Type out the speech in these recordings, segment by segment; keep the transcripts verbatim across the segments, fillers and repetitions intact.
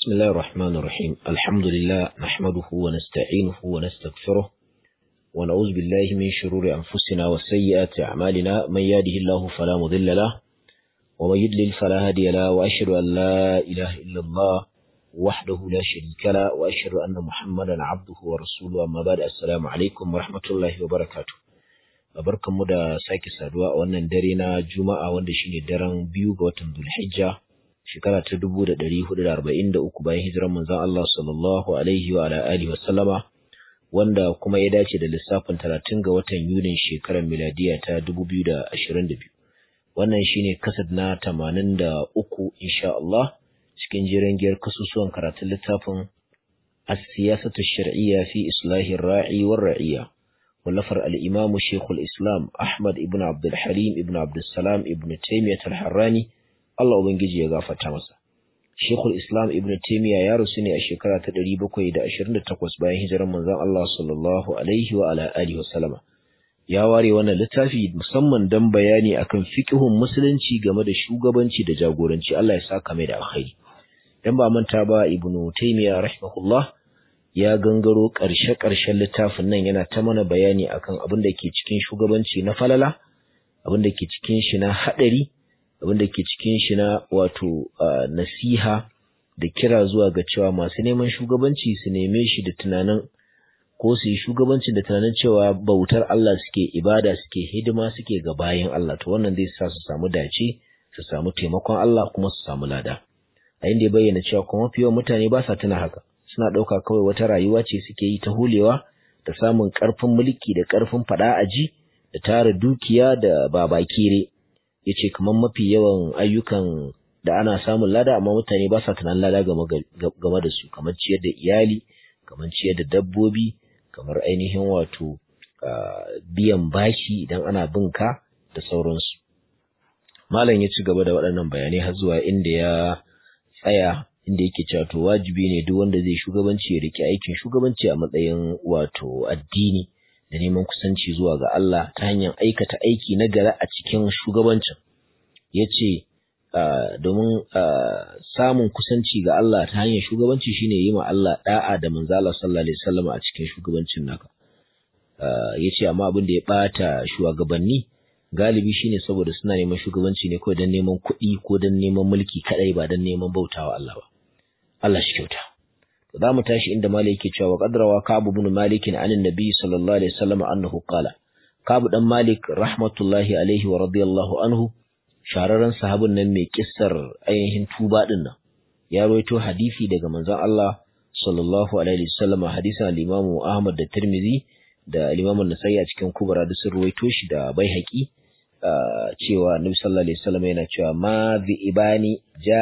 بسم الله الرحمن الرحيم الحمد لله نحمده ونستعينه ونستغفره ونعوذ بالله من شرور أنفسنا وسيئات أعمالنا من يهده الله فلا مضل له ومن يضلل فلا هادي له وأشهد أن لا إله إلا الله وحده لا شريك له وأشهد أن محمدا عبده ورسوله أما بعد السلام عليكم ورحمة الله وبركاته barkanmu da sake saduwa a wannan dare na Juma'a wanda shine daren biyu ga watan Dhulhijja shekara ta dubu da ɗari hudu da arba'in da uku bayan hijirar manzon Allah sallallahu alaihi wa ala alihi wa sallama wanda kuma ya dace da lissafin talatin ga watan Yunin shekarar miladiya ta dubu biyu da ashirin da biyu. Wannan shine kasad na tamanin da uku insha Allah cikin jiran giyar kasusuwan karatun littafin As-Siyasatu Ash-Shar'iyya fi Islahi Ar-Ra'i war-Ra'iyya ولفر الإمام شيخ الإسلام أحمد ابن عبد الحليم ابن عبد السلام ابن تيمية الحراني الله ubangiji ya gafarta masa Sheikhul Islam Ibn Taymiyyah ya rusu ne a shekara ta ɗari bakwai da ashirin da takwas bayan hijirar manzon Allah sallallahu alaihi wa ala alihi wasallama ya ware wannan littafi musamman dan bayani akan fiqhun musulunci game da shugabanci da jagoranci Allah ya saka mai da alkhairi dan ba manta ba Ibn Taymiyyah rahimahullah ya gangaro ƙarshe-ƙarshen littafin nan yana ta mana bayani akan abin da ke cikin shugabanci na falala, abin da ke cikin shi na haɗari, abin da ke cikin shi na wato uh, nasiha da kira zuwa ga cewa masu neman shugabanci su neme shi da tunanin ko su yi shugabanci da tunanin cewa bautar Allah suke ibada suke hidima suke ga bayan Allah to wannan zai sa su samu dace su samu taimakon Allah kuma su samu lada. A inda ya bayyana cewa kuma mafi yawan mutane ba sa tuna haka. Suna ɗauka kawai wata rayuwa ce suke yi ta hulewa da samun ƙarfin mulki da ƙarfin faɗa aji da tara dukiya da babakire ya ce kamar mafi yawan ayyukan da ana samun lada amma mutane ba sa tunanin lada game da su kamar ciyar da iyali kamar ciyar da dabbobi kamar ainihin wato biyan bashi idan ana bin ka da sauransu. Malam ya ci gaba da waɗannan bayanai har zuwa inda ya tsaya inda yake cewa to wajibi ne duk wanda zai shugabanci ya rike aikin shugabanci a matsayin wato addini da neman kusanci zuwa ga Allah ta hanyar aikata aiki na gari a cikin shugabancin yace uh, domin uh, samun kusanci ga Allah ta hanyar shugabanci shine yi ma Allah da'a da manzo Allah sallallahu alaihi wasallam a cikin shugabancin naka uh, yace amma abin da ya bata shugabanni galibi shine saboda suna neman shugabanci ne kawai don neman kuɗi ko don neman mulki kadai ba don neman bautawa Allah ba Allah shi kyauta. Za mu tashi inda Malik yake cewa qadrawa Ka'ab ibn Malik an annabi sallallahu alaihi wasallam annahu qala Ka'ab dan Malik rahmatullahi alaihi wa radiyallahu anhu shararren sahabin nan mai kissar ainihin tuba din nan ya rawaito hadisi daga manzon Allah sallallahu alaihi wasallam hadisin al-Imam Ahmad da Tirmidhi da al-Imam An-Nasa'i a cikin Kubra da sun rawaito shi da Baihaqi cewa Annabi sallallahu alaihi wasallam yana cewa ma bi ibani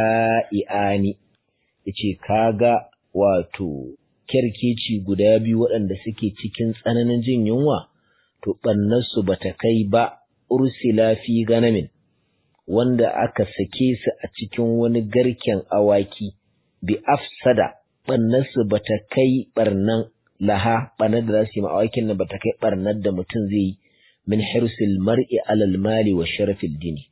ja'iani yace kaga wato kerkeci guda biyu waɗanda suke cikin tsananin jin yunwa to bannarsu bata kai ba ursila fi ganamin wanda aka sake su a cikin wani garken awaki bi afsada bannarsu bata kai barnan laha barnar da za su yi ma awakin nan bata kai barnar da mutum zai yi min hirsil mar'i alal mali wa sharafil dini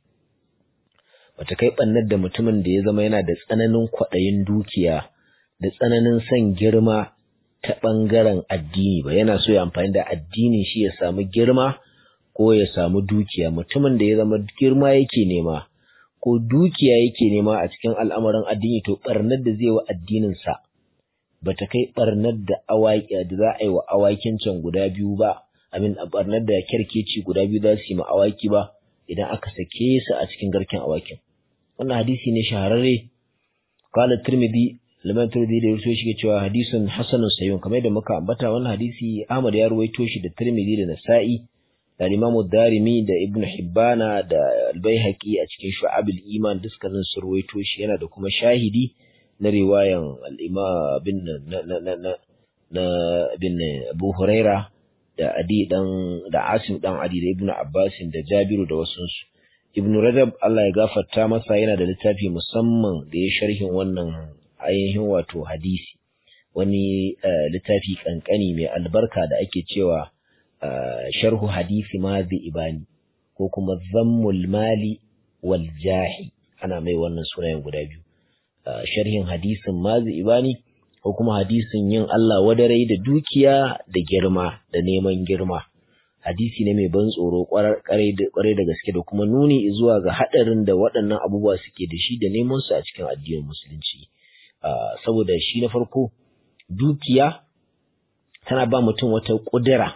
bata kai ɓannar da mutumin da ya zama yana da tsananin kwaɗayin dukiya da tsananin son girma ta ɓangaren addini ba yana so ya amfani da addinin shi ya samu girma ko ya samu dukiya mutumin da ya zama girma yake nema ko dukiya yake nema a cikin al'amarin addini to ɓarnar da zai wa addininsa bata kai ɓarnar da awaki da za a yi wa awakin can guda biyu ba amin ɓarnar da kyarkeci guda biyu za su yi ma awaki ba idan aka sake su a cikin garken awakin wannan hadisi ne shahararre qala tirmidhi liman tirmidhi da yaso shi cewa hadisun hasanun sayyun kamar da muka ambata wannan hadisi Ahmad ya ruwaito shi da Tirmidhi da Nasa'i da Imam Darimi da Ibn Hibbana da Al-Baihaqi a cikin Shu'abul Iman dukkanin su ruwaito shi yana da kuma shahidi na riwayan al-Imam bin na na na na bin Abu Huraira da Adi dan da Asim dan Adi da Ibn Abbas da Jabiru da wasu su Ibn Rajab Allah ya gafarta masa yana da littafi musamman da ya sharhin wannan ainihin wato hadisi wani uh, littafi kankani mai albarka da ake cewa uh, sharhu hadisi madhi ibani ko kuma zammul mali wal jahi ana mai wannan sunayen guda biyu sharhin hadisin Mazi Ibani ko kuma hadisin yin Allah wadarai da dukiya da girma da neman girma. Hadisi ne mai ban tsoro kwarai da gaske da kuma nuni zuwa ga haɗarin da waɗannan abubuwa suke da shi da neman su a cikin addinin musulunci. Saboda shi na farko dukiya tana ba mutum wata ƙudura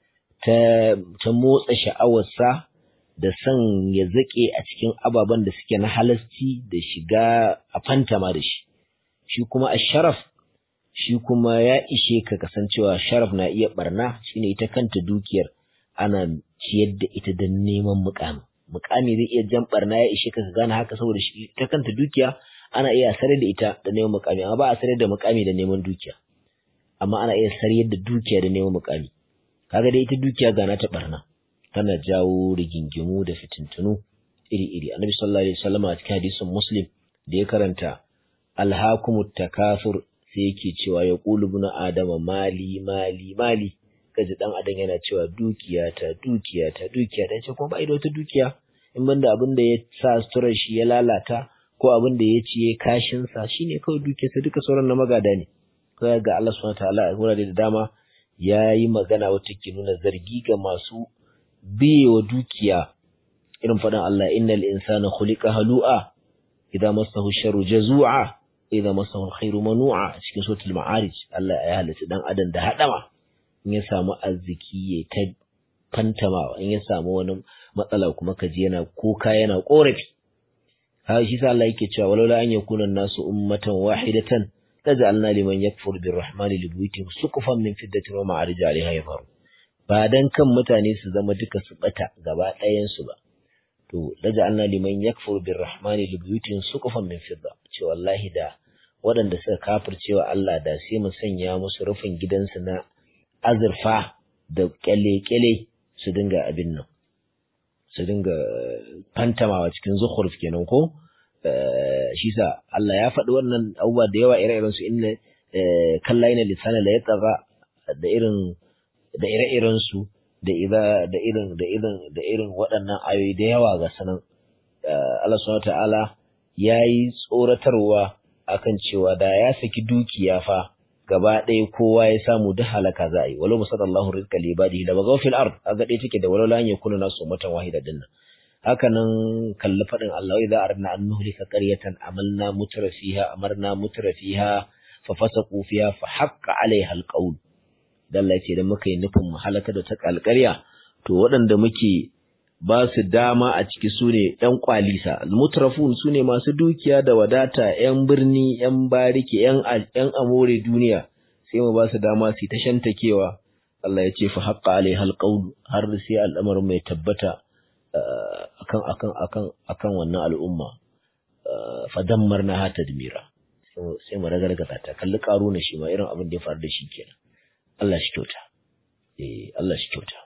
ta, ta motsa sha'awarsa da son ya zaƙe a cikin ababen da suke na halasci da shiga a fantama da shi. Shi kuma a sharaf, shi kuma ya ishe ka kasancewa sharaf na iya barna, shine ita kanta dukiyar ana ciyar da ita don neman mukami. Mukami zai iya jan barna ya ishe ka ka gane haka saboda shi ta kanta dukiya ana iya sarar da ita da neman mukami, amma ba a sarar da mukami da neman dukiya. Amma ana iya sarar da dukiya da neman mukami. Kaga dai ita dukiya gana ta barna, tana jawo rigingimu da fitintunu iri-iri. Annabi sallallahu alaihi wasallam a cikin hadisin Muslim da ya karanta alhaakumut takathur sai yake cewa ya qulu ibn adama mali mali mali, kaji dan adam yana cewa dukiya ta dukiya ta dukiya ta, ce kuma ba da wata dukiya in banda abin da ya sa suturar shi ya lalata ko abin da ya ciye kashin sa shine kawai dukiyarsa, duka sauran na magada ne. Kai ga Allah subhanahu wataala a wurare da dama yayi magana wata ke nuna zargi ga masu biyewa dukiya, irin faɗin Allah innal insana khuliqa halu'a idza massahu sharru jazua idza massahu alkhairu manu'a, cikin suratul ma'arij. Allah ya halitta dan adam da hadama, in ya samu arziki ya ta fantamawa, in ya samu wani matsala kuma kaji yana kuka yana korafi. Ha shi sa Allah yake cewa walaula an yakuna nasu ummatan wahidatan taj'alna liman yakfur birrahmani libuyutihim suqufan min fiddatin wa ma'arij 'alayha yadhharu. Ba dan kan mutane su zama duka su bata gaba ɗayan su ba, to taj'alna liman yakfur birrahmani libuyutihim suqufan min fidda, ce wallahi da waɗanda suka kafircewa Allah da sai mu sanya musu rufin gidansu na azurfa da kyale-kyale su dinga abin nan, su dinga fantamawa cikin zukhruf kenan ko. Shi sa Allah ya faɗi wannan abubuwa da yawa ire-iren su, inna kalla ina lisana la yatagha da irin da ire-iren su da idza da irin da irin da irin waɗannan ayoyi da yawa ga sanan. Allah subhanahu wataala yayi tsoratarwa akan cewa da ya saki dukiya fa gaba ɗaya kowa ya samu da halaka za a yi, walau musadallahu rizqa li ibadihi la baghaw fil ard, aga dai take da walau la yakunu nasu ummatan wahida dinnan. Haka nan kalli faɗin Allah wa idza aradna an nuhlika qaryatan amalna mutra fiha amarna mutra fiha fa fasaqu fiha fa haqqa alaiha alqawl. Dan Allah ce da muka yi nufin mu halaka da ta kalƙarya, to waɗanda muke ba su dama a ciki su ne ‘yan kwalisa, almutrafun su ne masu dukiya da wadata, ‘yan birni, ‘yan bariki, ‘yan amore duniya, sai mu ba su dama su ta shantakewa. Allah ya ce fa haƙƙa alai halƙaunu, har sai al'amarin mai tabbata akan akan akan akan wannan al'umma, fa dammar na hata dimira, sai mu ragargaza ta. Kalli ƙaruna shi ma irin abin da ya faru da shi kenan. Allah shi kyauta, eh Allah shi kyauta.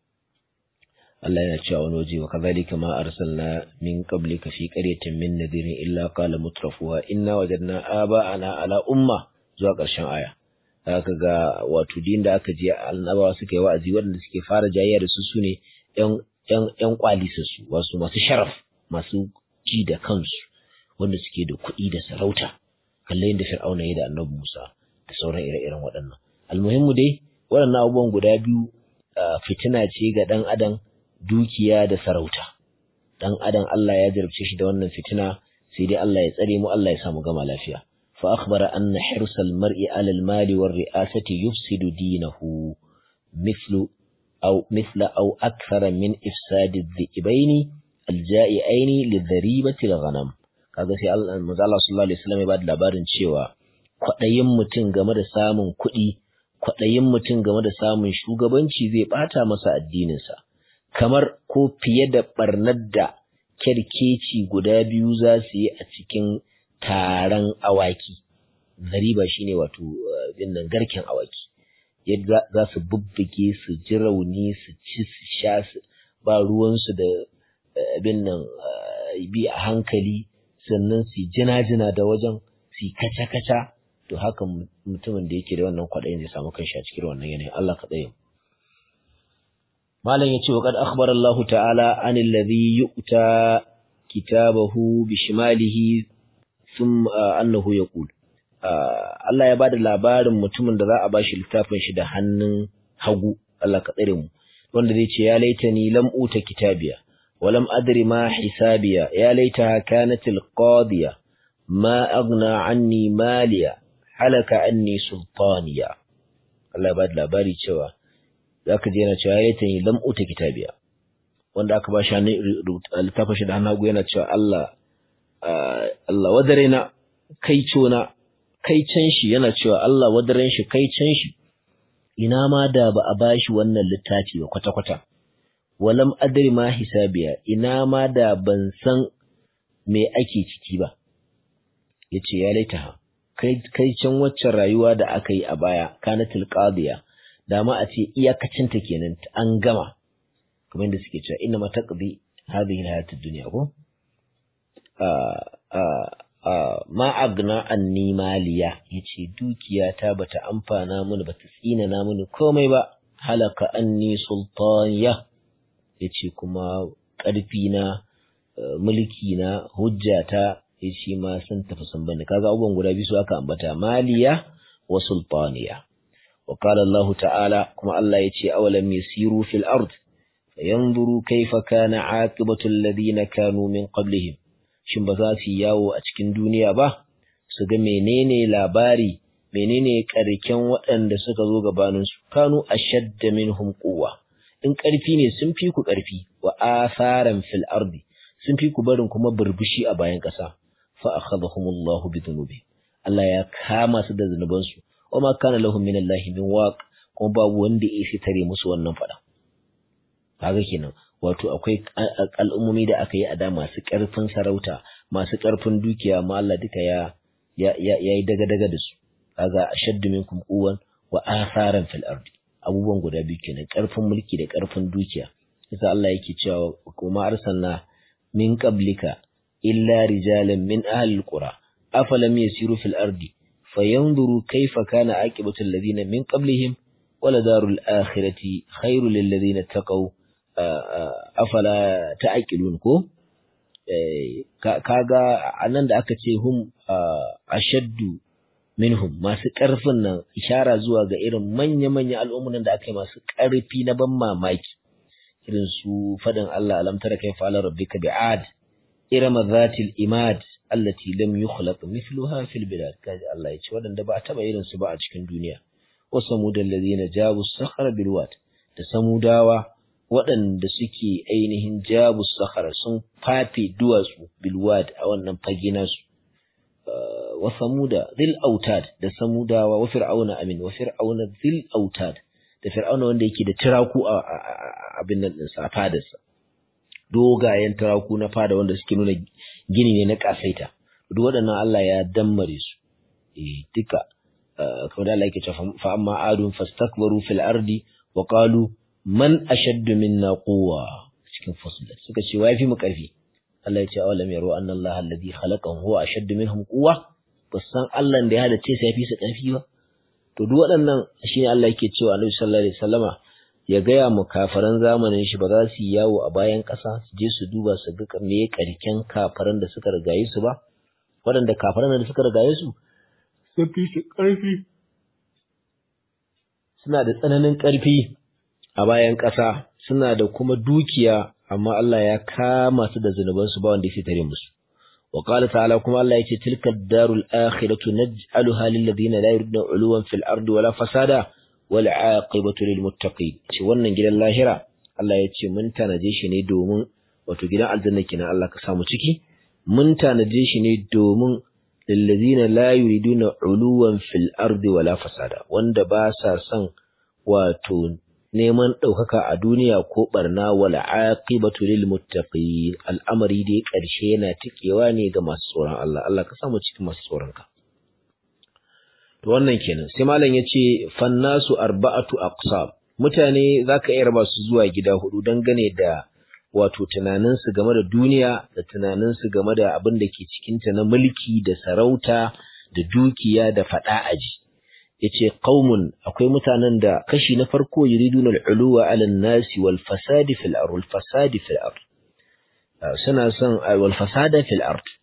Allah yana cewa wani waje wa kazalika ma arsalna min qablika fi qaryatin min nadirin illa qala mutrafuha inna wajadna aba'ana ala umma, zuwa ƙarshen aya. Haka ga wato din da aka je annabawa suka yi wa'azi, waɗanda suke fara jayayya da su sune ƴan ƴan ƴan kwalisa su, wasu masu sharaf, masu ji da kansu, wanda suke da kuɗi da sarauta. Kalle yadda Fir'auna ya da Annabi Musa da sauran ire-iren waɗannan. Almuhimmu dai waɗannan abubuwan guda biyu fitina ce ga ɗan adam, dukiya da sarauta. Dan adam Allah ya jarabce shi da wannan fitina, sai dai Allah ya tsare mu, Allah ya samu gama lafiya. Fa akhbara anna hirsal mar'i 'ala al-mali war ri'asati yufsidu dinahu mithlu aw mithla aw akthara min ifsadi adh-dhibaini al-ja'i'aini lidharibati al-ghanam. Kaga sai Allah manzo Allah sallallahu alaihi wasallam ya bada labarin cewa kwadayin mutum game da samun kuɗi, kwadayin mutum game da samun shugabanci zai bata masa addininsa, kamar ko fiye da ɓarnar da kyarkeci guda biyu za su yi a cikin taron awaki. Zariba shi ne wato binnan garken awaki, yadda za su bubbuge su ji rauni su ci su sha su ba ruwansu da binnan bi a hankali, sannan su jina-jina da wajen su kaca-kaca. To haka mutumin da yake da wannan kwaɗayin zai samu kanshi a cikin wannan yanayin. Allah ka tsaye. Malam yace wa qad akhbara Allah ta'ala anil ladhi yu'ta kitabahu bishimalihi thumma annahu yaqul Allah ya bada labarin mutumin da za a bashi littafin shi da hannun hagu, Allah ka tsare mu, wanda zai ce ya laitani lam uta kitabiya wa lam adri ma hisabiya ya laitaha kanat alqadiya ma aghna anni maliya halaka anni sultaniya. Allah ya bada labari cewa zaka je yana cewa ya laitani lam uta kitabiya, wanda aka bashi hannun littafin shi da hannun hagu yana cewa Allah Allah wadarena kai cona kai can shi, yana cewa Allah wadaren shi kai can shi, ina ma da ba a bashi wannan littafi ba kwata-kwata, walam adri ma hisabiya, ina ma da ban san me ake ciki ba. Yace ya laitaha kai kai can waccan rayuwa da aka yi a baya, kanatul qadiya, da ma a ce iyakacin ta kenan an gama, kamar da suke cewa inna ma taqdi hadhihi alhayatud dunya ko a a Uh, ma agna anni maliya, yace dukiya ta bata amfana mini, bata tsina na mini komai ba, halaka anni sultaniya, yace kuma ƙarfi na uh, mulki na hujjata yace ma sun tafi sun bani. Kaga abubuwan guda biyu su aka ambata, maliya wa sultaniya. Wa qala Allah ta'ala, kuma Allah yace awalam yasiru fil ard fayanzuru kayfa kana aqibatu alladhina kanu min qablihim, shin ba za su yi yawo a cikin duniya ba su ga menene labari, menene ƙarken waɗanda suka zo gabaninsu, kanu ashadda minhum quwwa, in ƙarfi ne sun fi ku ƙarfi, wa atharan fil ardi, sun fi ku barin kuma burbushi a bayan ƙasa, fa akhadhahumullahu bi dhunubi, Allah ya kama su da zunubansu, wa ma kana lahum min Allahi min waq, kuma babu wanda ya isa tare musu wannan fada. Kaga kenan, wato akwai al'ummomi da aka yi a da masu ƙarfin sarauta, masu ƙarfin dukiya, ma Allah duka ya ya yi daga-daga da su. Kaga ashaddu minkum quwwan wa atharan fil ardi, abubuwan guda biyu kenan, ƙarfin mulki da ƙarfin dukiya. Yasa Allah yake cewa kuma arsalna min qablika illa rijalan min ahli alqura afalam yasiru fil ardi fayanzuru kayfa kana aqibatu alladhina min qablihim wala darul akhirati khairul lil ladina taqaw afala ta'qilun ko kaga anan da aka ce hum ashaddu minhum, masu ƙarfin nan ishara zuwa ga irin manya-manya al'umman da aka yi masu ƙarfi na ban mamaki, irin su faɗin Allah alam tara kayfa ala rabbika bi'ad irama zatil imad allati lam yukhlaq mithluha fil bilad. Kaji Allah ya ce waɗanda ba a taɓa irin su ba a cikin duniya. Wa samudal ladina jabu sakhara bil wad, da samudawa waɗanda suke ainihin jabu sakhara sun fafe duwatsu bil wad a wannan fage nasu. Wa samuda dhil autad, da samudawa, wa fir'auna amin wa fir'auna dhil autad, da fir'auna wanda yake da tiraku a abin nan din sa fadarsa, dogayen tiraku na fada wanda suke nuna gini ne na kasaita. Duk waɗannan Allah ya dammare su eh duka kamar da Allah yake cewa fa amma adun fastakbaru fil ardi wa qalu man ashaddu minna quwwa, cikin fusilat suka ce wai fi mu karfi. Allah ya ce awalam yaru anna Allah alladhi khalaqahum huwa ashaddu minhum quwwa, basan Allah da ya halice sai ya fi su karfi ba. To duk waɗannan shine Allah yake cewa Annabi sallallahu alaihi wasallama ya gaya mu kafaran zamanin shi ba za su yi yawo a bayan ƙasa su je su duba su ga me karken kafaran da suka rigaye su ba, waɗanda kafaran da suka rigaye su sun fi su ƙarfi, suna da tsananin ƙarfi a bayan ƙasa, suna da kuma dukiya, amma Allah ya kama su da zunubansu ba wanda ya tare musu. Wa qala ta'ala, kuma Allah yace tilka ad-darul akhiratu naj'aluha lil ladina la yuriduna 'uluwan fil ardi wala fasada wal 'aqibatu lil muttaqin. Ce wannan gidan lahira Allah yace mun tanaje shi ne domin, wato gidan aljanna kenan, Allah ka samu ciki, mun tanaje shi ne domin lil ladina la yuriduna 'uluwan fil ardi wala fasada, wanda ba sa son wato neman ɗaukaka a duniya ko ɓarna, wal aqibatu lil muttaqin, al'amari dai ƙarshe yana tikewa ne ga masu tsoron Allah. Allah ka samu cikin masu tsoron ka. To wannan kenan. Sai malam yace fannasu arba'atu aqsam, mutane zaka iya raba su zuwa gida hudu dangane da wato tunanin su game da duniya, da tunanin su game da abin da ke cikin ta na mulki da sarauta da dukiya da fada aji. Yace qaumun, akwai mutanen da kashi na farko yuriduna al-uluwa 'ala an-nasi wal fasadi fil ard, wal fasadi fil ard, suna son wal fasada fil ard,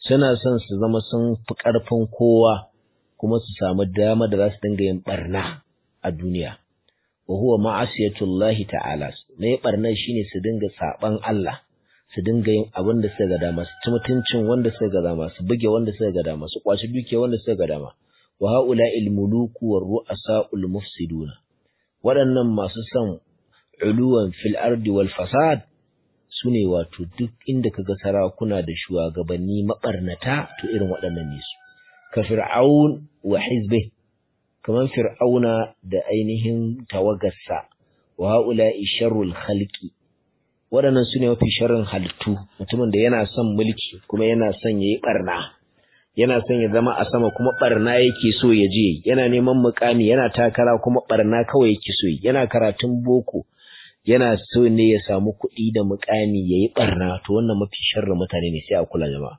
suna son su zama sun fi ƙarfin kowa kuma su samu dama da za su dinga yin barna a duniya. Wa huwa ma'asiyatullahi ta'ala. Ne barna shine su dinga saban Allah, su dinga yin abin da suka ga dama, su ci mutuncin wanda suka ga dama, su buge wanda suka ga dama, su kwaci duke wanda suka ga dama. Wa ha'ula'il muluku war ru'asa'ul mufsiduna. Waɗannan masu son uluwan fil ardi wal fasad sune wato duk inda kaga sarakuna da shugabanni mabarnata to irin waɗannan ne su. Ka fir'aun wa hizbi, kaman fir'auna da ainihin tawagarsa. Wa ha'ula'i sharrul khalqi. Waɗannan sune mafi sharrin halittu, mutumin da yana son mulki kuma yana son yayi barna. Yana son ya zama a sama kuma barna yake so ya je, yana neman mukami, yana takara kuma barna kawai yake so, yana karatun boko, yana so ne ya samu kuɗi da mukami yayi barna. To wannan mafi sharrin mutane ne, sai a kula jama'a.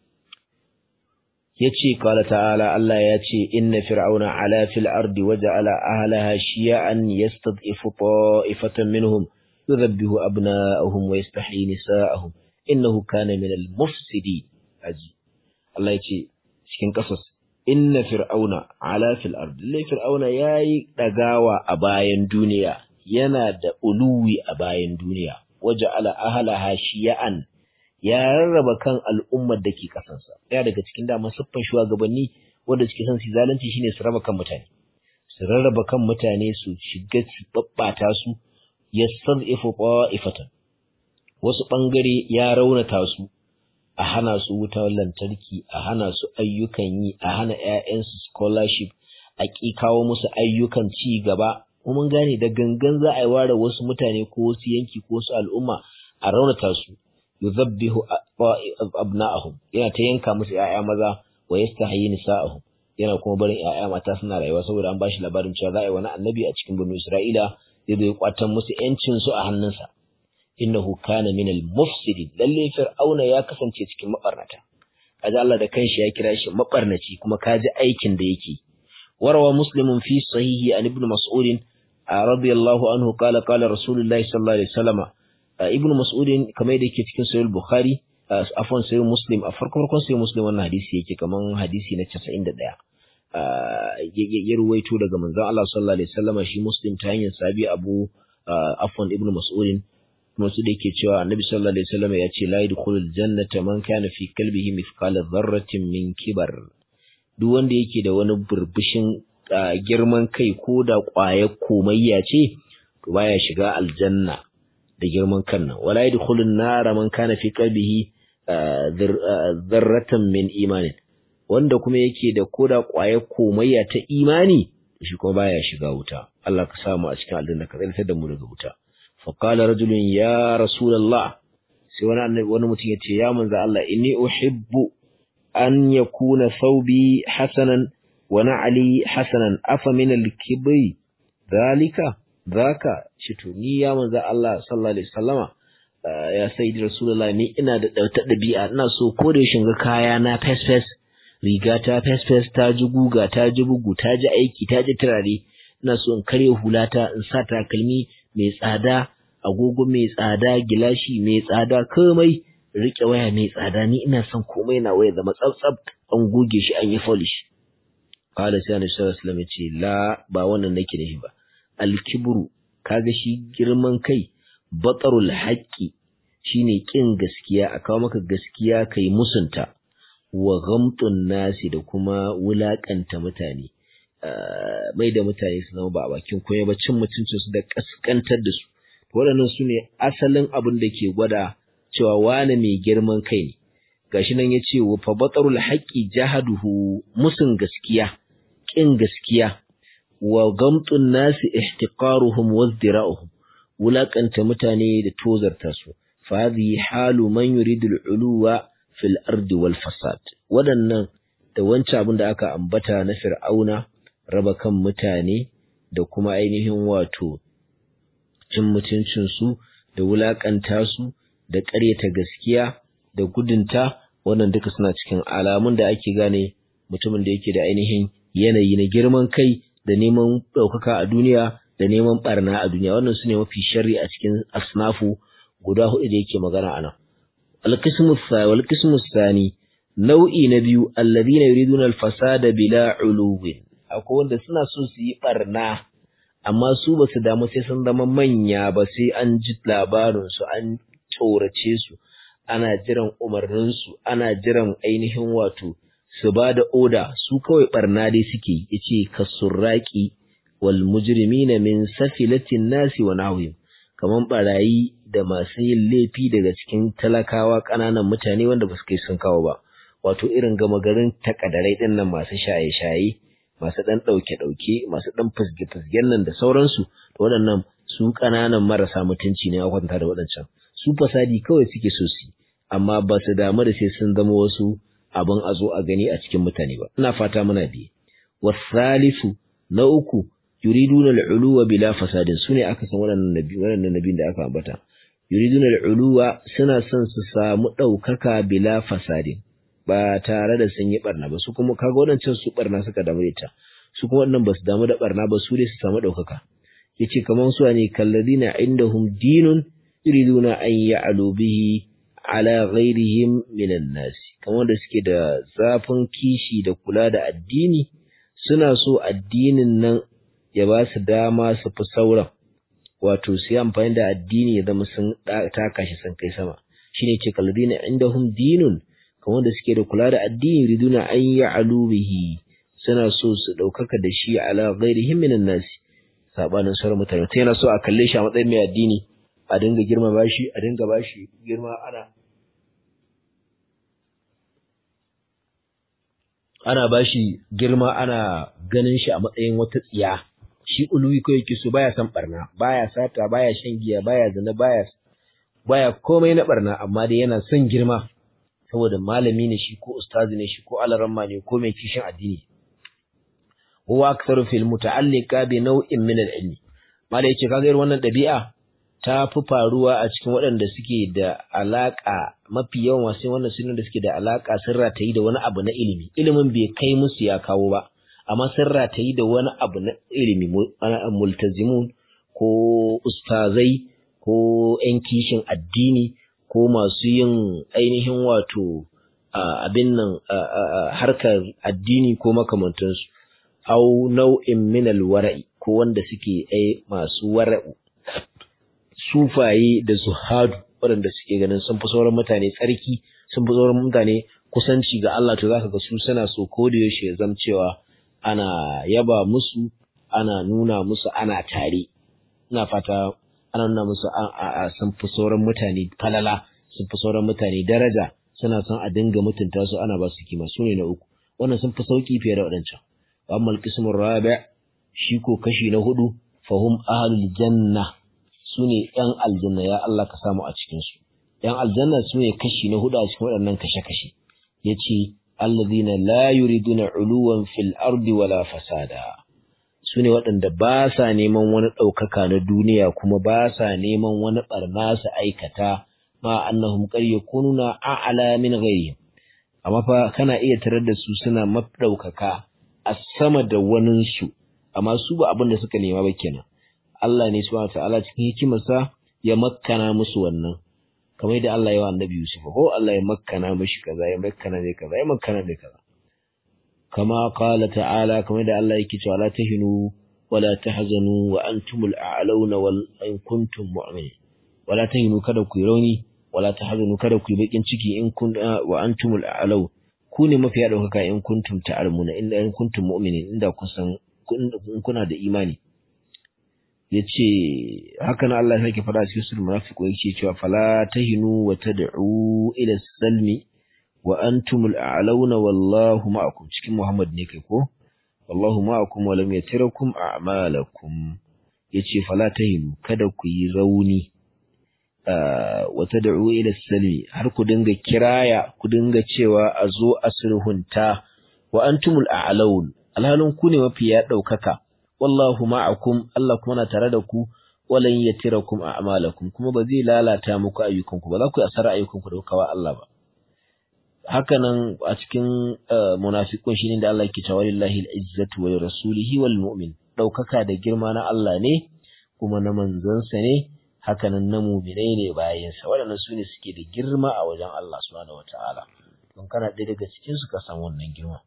Yace qala ta'ala, Allah ya ce inna fir'auna ala fil ardi waja'ala ahlaha shiya'an yastad'ifu ta'ifatan minhum yudhabbihu abna'ahum wa yastahyi nisa'ahum innahu kana minal mufsidin. Aji Allah ya ce cikin ƙasas, inna fir'auna ala fil ardi, lai fir'auna yayi dagawa a bayan duniya, yana da uluwi a bayan duniya. Waja'ala ahlaha shiya'an, ya rarraba kan al'ummar da ke ƙasansa. Ya daga cikin dama siffan shugabanni wanda suke son su zalunci shine su raba kan mutane, su rarraba kan mutane, su shiga su babbata su. Yastad'ifu qa'ifatan, wasu bangare ya raunata su, a hana su wutar lantarki, a hana su ayyukan yi, a hana ƴaƴansu scholarship, a ƙi kawo musu ayyukan ci gaba. Mun gane da gangan za a yi ware wasu mutane ko wasu yanki ko wasu al'umma a raunata su. Yuzabbihu abna'ahum, yana ta yanka musu ƴaƴa maza, wa yastahyi nisa'ahum, yana kuma barin ƴaƴa mata suna rayuwa saboda an bashi labarin cewa za a yi wani annabi a cikin banu Isra'ila zai zo ya kwatan musu ƴancin su a hannunsa. Innahu kana minal mufsidin, lalle fir'auna ya kasance cikin mabarnata. Kaji Allah da kanshi ya kira shi mabarnaci, kuma kaji aikin da yake. Warawa muslimun fi sahihi an ibn mas'ud radiyallahu anhu qala qala rasulullahi sallallahu alaihi wasallam. Ibn mas'ud kamar da yake cikin sahih bukhari, afwan sahih muslim, a farko farkon sahih muslim wannan hadisi yake kaman hadisi na casa'in da ɗaya. Ya ruwaito daga manzon Allah sallallahu alaihi wasallam, shi muslim ta hanyar sabi abu afwan ibn mas'ud, masu da yake cewa annabi sallallahu alaihi wasallam ya ce la yadkhulul jannata man kana fi qalbihi mithqala dharratin min kibar. Duk wanda yake da wani burbushin girman kai ko da ƙwayar komayya ce, to baya shiga aljanna da girman kan nan. Wala yadkhulun nara man kana fi qalbihi dharratan min imanin. Wanda kuma yake da koda ƙwayar komayya ta imani, shi kuma baya shiga wuta. Allah ka samu a cikin aljanna, ka tsare da mu daga wuta. فقال رجل يا رسول الله، sai wani annabi wani mutum yace ya manzo Allah, inni uhibbu an yakuna thawbi hasanan wa na'li hasanan afa min al-kibri dalika zaka shi to ni ya manzo Allah sallallahu alaihi wasallama, ya sayyidi rasulullah, ni ina da dauta dabi'a, ina so ko da shin ga kaya na fes fes, riga ta fes fes, ta ji guga, ta ji bugu, ta ji aiki, ta ji turare, ina so in karya hulata, in sa takalmi mai tsada, agogo mai tsada, gilashi mai tsada, komai, rike waya mai tsada. Ni ina son komai na waya zama tsabtsab, an goge shi, an yi polish. Qala sai Annabi sallallahu alaihi wasallam ya ce la, ba wannan nake da shi ba. Al-kibru, kaga shi girman kai, batarul haqqi, shine kin gaskiya, a kawo maka gaskiya kai musunta, wa ghamtun nasi, da kuma wulakanta mutane, mai da mutane su zama ba a bakin koyi ba, cin mutuncin su da kaskantar da su. Waɗannan su ne asalin abin da ke gwada cewa wane mai girman kai ne. Gashi nan ya ce wa fa batarul haqqi jahaduhu, musun gaskiya, kin gaskiya, wa gamtun nasi ihtiqaruhum wa izdira'uhum, wulakanta mutane da tozarta su. Fa hadhihi halu man yuridu al-uluwa fil ardi wal fasad. Waɗannan da wancan abin da aka ambata na Fir'auna, raba kan mutane da kuma ainihin wato cin mutuncinsu da wulakanta su da ƙaryata gaskiya da gudunta, wannan duka suna cikin alamun da ake gane mutumin da yake da ainihin yanayi na girman kai da neman ɗaukaka a duniya da neman ɓarna a duniya. Wannan su ne mafi sharri a cikin asnafu guda hudu da yake magana a nan. Alƙismu sani, nau'i na biyu alladhina yuriduna al-fasada bila uluwin akwai wanda suna so su yi barna amma su ba su damu sai sun zama manya ba sai an ji labarin su an tsorace su ana jiran umarnin su ana jiran ainihin wato su ba da oda su kawai barna dai suke yace kasurraqi wal mujrimina min safilatin nasi wa nahwihim kaman barayi da masu yin laifi daga cikin talakawa kananan mutane wanda ba su kai sun kawo ba wato irin gama garin takadarai din nan masu shaye-shaye masu dan dauke-dauke masu dan fusge-fusgen nan da sauransu to waɗannan su kananan marasa mutunci ne a kwanta da waɗancan su fasadi kawai suke so su amma ba su damu da sai sun zama wasu abin a zo a gani a cikin mutane ba ina fata muna bi wasalisu na uku yuriduna al-uluwa bila fasadin sune aka san waɗannan nabi waɗannan nabin da aka ambata yuriduna al-uluwa suna son su samu daukaka bila fasadin ba tare da sun yi barna ba su kuma kaga wadancan su barna suka damu da ita su kuma wannan ba su damu da barna ba su dai su samu daukaka yace kaman su ne kalladina indahum dinun yuriduna an ya'lu bihi ala ghairihim minan nas kaman da suke da zafin kishi da kula da addini suna so addinin nan ya ba su dama su fi sauran wato su yi amfani da addini ya zama sun taka shi sun kai sama shine ce kalladina indahum dinun kamar da suke da kula da addini riduna an ya'lu bihi suna so su daukaka da shi ala ghairihim minan nas sabanin sauran mutane sai yana so a kalle shi a matsayin mai addini a dinga girma bashi a dinga bashi girma ana ana bashi girma ana ganin shi a matsayin wata tsiya shi uluwi ko yake so baya san barna baya sata baya shan giya baya zina baya baya komai na barna amma dai yana son girma saboda malami ne shi ko ustazi ne shi ko alaramma ne ko mai kishin addini huwa aktharu fil muta'alliqa bi naw'in min al-ilmi malai yace kaga irin wannan dabi'a ta fi faruwa a cikin waɗanda suke da alaka mafi yawan wasu wannan sunan da suke da alaka sun ratayi da wani abu na ilimi ilimin bai kai musu ya kawo ba amma sun ratayi da wani abu na ilimi multazimun ko ustazai ko ƴan kishin addini ko masu yin ainihin wato abin nan harkar addini ko makamantansu au nau'in min alwara'i ko wanda suke ai masu wara'u sufaye da zuhadu waɗanda suke ganin sun fi sauran mutane tsarki sun fi sauran mutane kusanci ga Allah to zaka ga su suna so ko da yaushe ya zam cewa ana yaba musu ana nuna musu ana tare ina fata ana nuna musu a sun fi sauran mutane falala sun fi sauran mutane daraja suna son a dinga mutunta su ana ba su kima su ne na uku wannan sun fi sauki fiye da waɗancan amma al-qismur rabi' shi ko kashi na hudu fahum ahlul janna sune yan aljanna ya Allah ka samu a cikin su yan aljanna sune kashi na hudu a cikin waɗannan kashe-kashe yace alladhina la yuriduna uluwan fil ardi wala fasada sune waɗanda ba sa neman wani ɗaukaka na duniya kuma ba sa neman wani ɓarna su aikata ma annahum qad yakununa a'la min ghayrihim amma fa kana iya tarar da su suna maɗaukaka a sama da wanin su amma su ba abin da suka nema ba kenan Allah ne subhanahu wataala cikin hikimarsa ya makkana musu wannan kamar da Allah ya wa Annabi Yusuf ko Allah ya makkana mishi kaza ya makkana ne kaza ya makkana ne kaza kama qala ta'ala kamar da Allah yake cewa la tahinu wala tahzanu wa antumul a'launa wal in kuntum mu'minin wala tahinu kada ku rauni wala tahzanu kada ku bakin ciki in kun wa antumul a'lau ku ne mafiya daukaka in kuntum ta'lamuna inda in kuntum mu'minin inda kun san kuna da imani yace haka nan Allah yake fada cikin suratul munafiqun yake cewa fala tahinu wa tad'u ila salmi wa antumul a'launa wallahu ma'akum cikin Muhammad ne kai ko wallahu ma'akum wa lam yatirakum a'malakum yace fala tahinu kada ku yi rauni wa tad'u ila salmi har ku dinga kiraya ku dinga cewa azo asulhunta wa antumul a'laun alhalun ku ne mafi ya daukaka wallahu ma'akum Allah kuma na tare da ku walan yatirakum a'malakum kuma ba zai lalata muku ayyukanku ba za ku asara ayyukanku da kawa Allah ba hakanan a cikin munafiqun shine da Allah yake cewa lillahi al-izzatu wa rasulihi wal mu'min daukaka da girma na Allah ne kuma na manzansa ne hakanan na mu'minai ne bayan sa wadannan sune suke da girma a wajen Allah subhanahu wataala don kana ɗaya daga cikin su ka samu wannan girma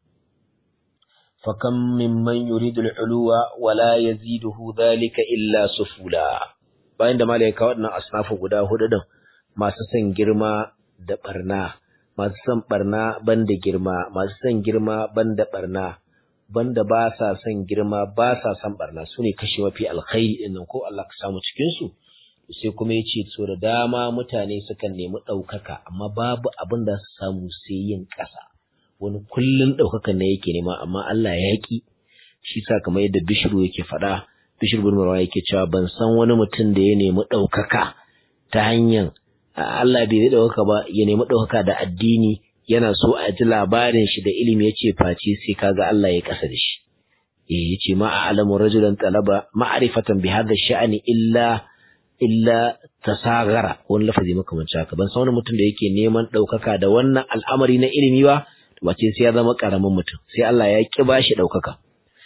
fa kam mimman yuridu al-uluwa wala yaziduhu dhalika illa sufula. Bayan da malaika waɗannan asnafu guda hudu din masu son girma da barna, masu son barna banda girma, masu son girma banda barna, banda ba sa son girma ba sa son barna, su ne kashi mafi alkhairi din nan ko Allah ka samu cikin su. Sai kuma yace so da dama mutane sukan nemi daukaka amma babu abin da su samu sai yin ƙasa. Wani kullun daukakan ne yake nema amma Allah ya yaki. Shi sa kamar yadda Bishru yake faɗa, Bishru bin Marwa yake cewa ban san wani mutum da ya nemi daukaka ta hanyar Allah bai daukaka ba, ya nemi daukaka da addini yana so a ji labarin shi da ilimi yace face sai kaga Allah ya kasa da shi. Eh yace ma a'lamu rajulan talaba ma'rifatan bi hadha sha'ani illa illa tasagara, wani lafazi makamanci haka. Ban san wani mutum da yake neman daukaka da wannan al'amari na ilimi ba, wace sai ya zama karamin mutum, sai Allah ya ki bashi daukaka.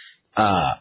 Ah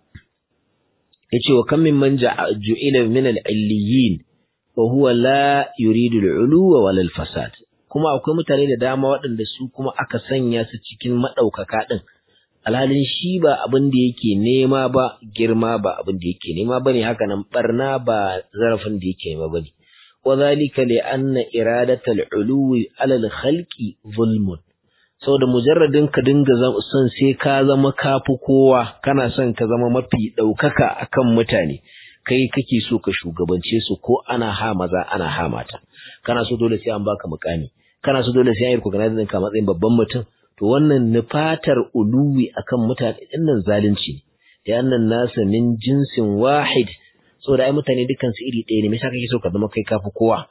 yace wa kam min man ju'ila min al-illiyin wa huwa la yuridu al-uluwa wal fasad. Kuma akwai mutane da dama waɗanda su kuma aka sanya su cikin madaukaka din, alhalin shi ba abin da yake nema ba, girma ba abin da yake nema bane, haka nan barna ba zarafin da yake nema bane. Wa zalika li anna iradatal uluwi ala al-khalqi zulmun. Saboda mujarradin ka dinga son sai ka zama kafi kowa, kana son ka zama mafi daukaka akan mutane, kai kake so ka shugabance su ko ana ha maza ana ha mata, kana so dole sai an baka mukami, kana so dole sai an yi recognize ka matsayin babban mutum. To wannan nufatar uluwi akan mutane dinnan zalunci ne, da annan nasa min jinsin wahid, saboda ai mutane dukkan su iri ɗaya ne, me yasa kake so ka zama kai kafi kowa?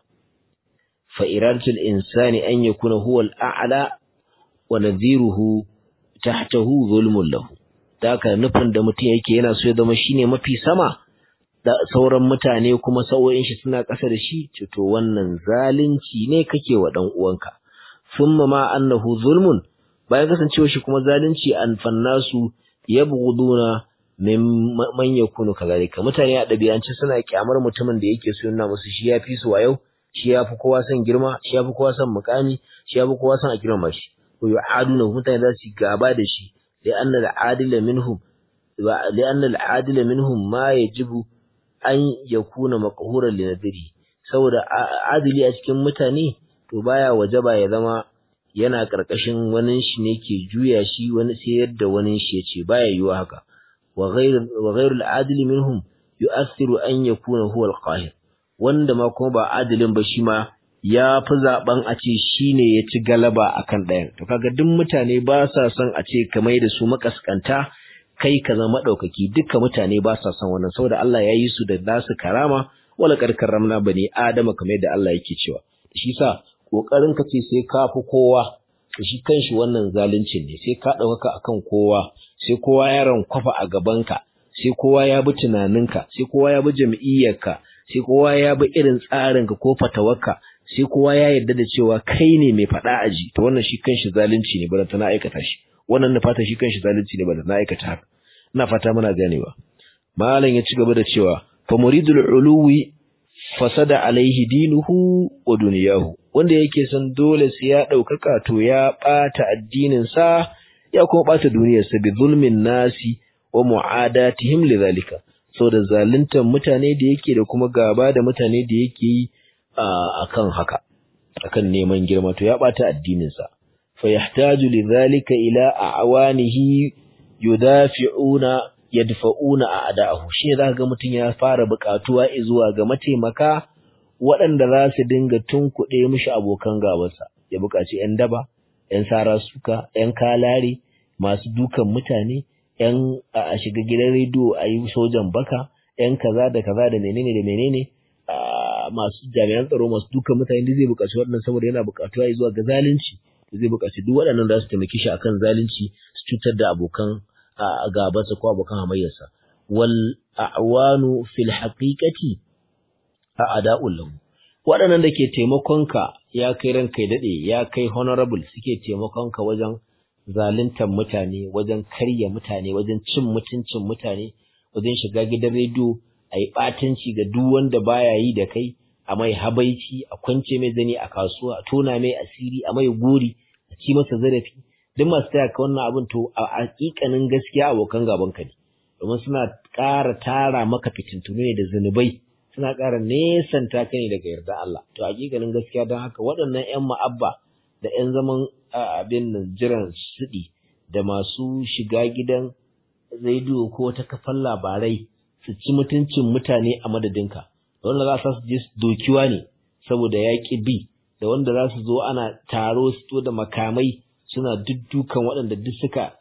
Fa iradatul insani an yakuna huwa al-a'la wa nadhiruhu tahtahu zulmun lahu. Daka nufin da mutum yake yana so ya zama shine mafi sama, da sauran mutane kuma sau'o'in shi suna ƙasa da shi, to wannan zalunci ne kake wa dan uwanka. Thumma ma annahu zulmun, bayan kasancewa shi kuma zalunci, an fannasu yabghuduna man yakunu kazalika. Mutane a dabi'ance suna kyamar mutumin da yake so yana musu shi yafi su wayo, shi yafi kowa son girma, shi yafi kowa son mukami, shi yafi kowa son a girma shi. Ko yu'aduna, mutane za su gaba da shi, li'anna al-adila minhum wa li'anna al-adila minhum ma yajibu an yakuna maqhuran li nadiri. Saboda adili a cikin mutane to baya wajaba ya zama yana karkashin wani shi ne ke juya shi, wani sai yadda wani shi yace baya yiwa haka. Wa ghayr wa ghayr al-adil minhum yu'athiru an yakuna huwa al-qahir. Wanda ma kuma ba adilin ba shi ma ya fi zaben a ce shine ya ci galaba akan ɗayan. To kaga duk mutane ba sa son a ce kamar da su makaskanta kai ka zama madaukaki, dukkan mutane ba sa son wannan, saboda Allah ya yi su da nasu karama, wala karkarramna bani adama kamar yadda Allah yake cewa. Shi sa kokarin ka ce sai ka fi kowa, shi kanshi wannan zalunci ne. Sai ka dauka akan kowa, sai kowa ya rankwafa a gabanka, sai kowa ya bi tunaninka, sai kowa ya bi jam'iyyarka, sai kowa ya bi irin tsarinka ko fatawarka, sai kowa ya yarda da cewa kai ne mai fada aji. To wannan shi kanshi zalunci ne, bada tana aikata shi. Wannan na fata shi kanshi zalunci ne, bada na aikata haka. Ina fata muna ganewa. Malam ya ci gaba da cewa fa muridul uluwi fasada alaihi dinuhu wa dunyahu. Wanda yake son dole sai ya daukaka to ya bata addinin sa, ya kuma bata duniyar sa, bi zulmin nasi wa mu'adatihim lidhalika. So da zaluntar mutane da yake da kuma gaba da mutane da yake yi akan haka, akan neman girma, to ya bata addinin sa. Fa yahtaju lidhalika ila a'wanihi yudafi'una yadfa'una a'da'ahu. Shi zaka ga mutun ya fara bukatuwa zuwa ga mataimaka waɗanda za su dinga tunkuɗe mishi abokan gabansa. Ya buƙaci ƴan daba, ƴan sara suka, ƴan kalare, masu dukan mutane, ƴan a shiga gidan rediyo a yi sojan baka, ƴan kaza da kaza da menene da menene, masu jami'an tsaro masu dukan mutane, da zai buƙaci waɗannan saboda yana buƙatuwa zuwa ga zalunci. Zai buƙaci duk waɗannan za su taimaki shi akan zalunci, su cutar da abokan gabansa ko abokan hamayyarsa. Wal a'wanu fil haqiqati a'da'ul lahu. Waɗannan da ke taimakonka ya kai ranka ya dade, ya kai honorable, suke taimakonka wajen zaluntar mutane, wajen karya mutane, wajen cin mutuncin mutane, wajen shiga gidan rediyo a yi ɓatanci ga duk wanda baya yi da kai, a mai habaici, a kwance mai zani a kasuwa, a tona mai asiri, a mai gori, a ci masa zarafi duk masu taya ka wannan abin to a hakikanin gaskiya abokan gaban ka ne domin suna ƙara tara maka fitintunu ne da zunubai suna ƙara nesanta ka ne daga yarda Allah to hakikanin gaskiya don haka waɗannan ƴan ma'abba da ƴan zaman abin nan jiran suɗi da masu shiga gidan rediyo ko ta kafan labarai su ci mutuncin mutane a madadinka da wanda za su je dokiwa ne saboda yaƙi bi da wanda za su zo ana taro su da makamai suna duddukan waɗanda duk suka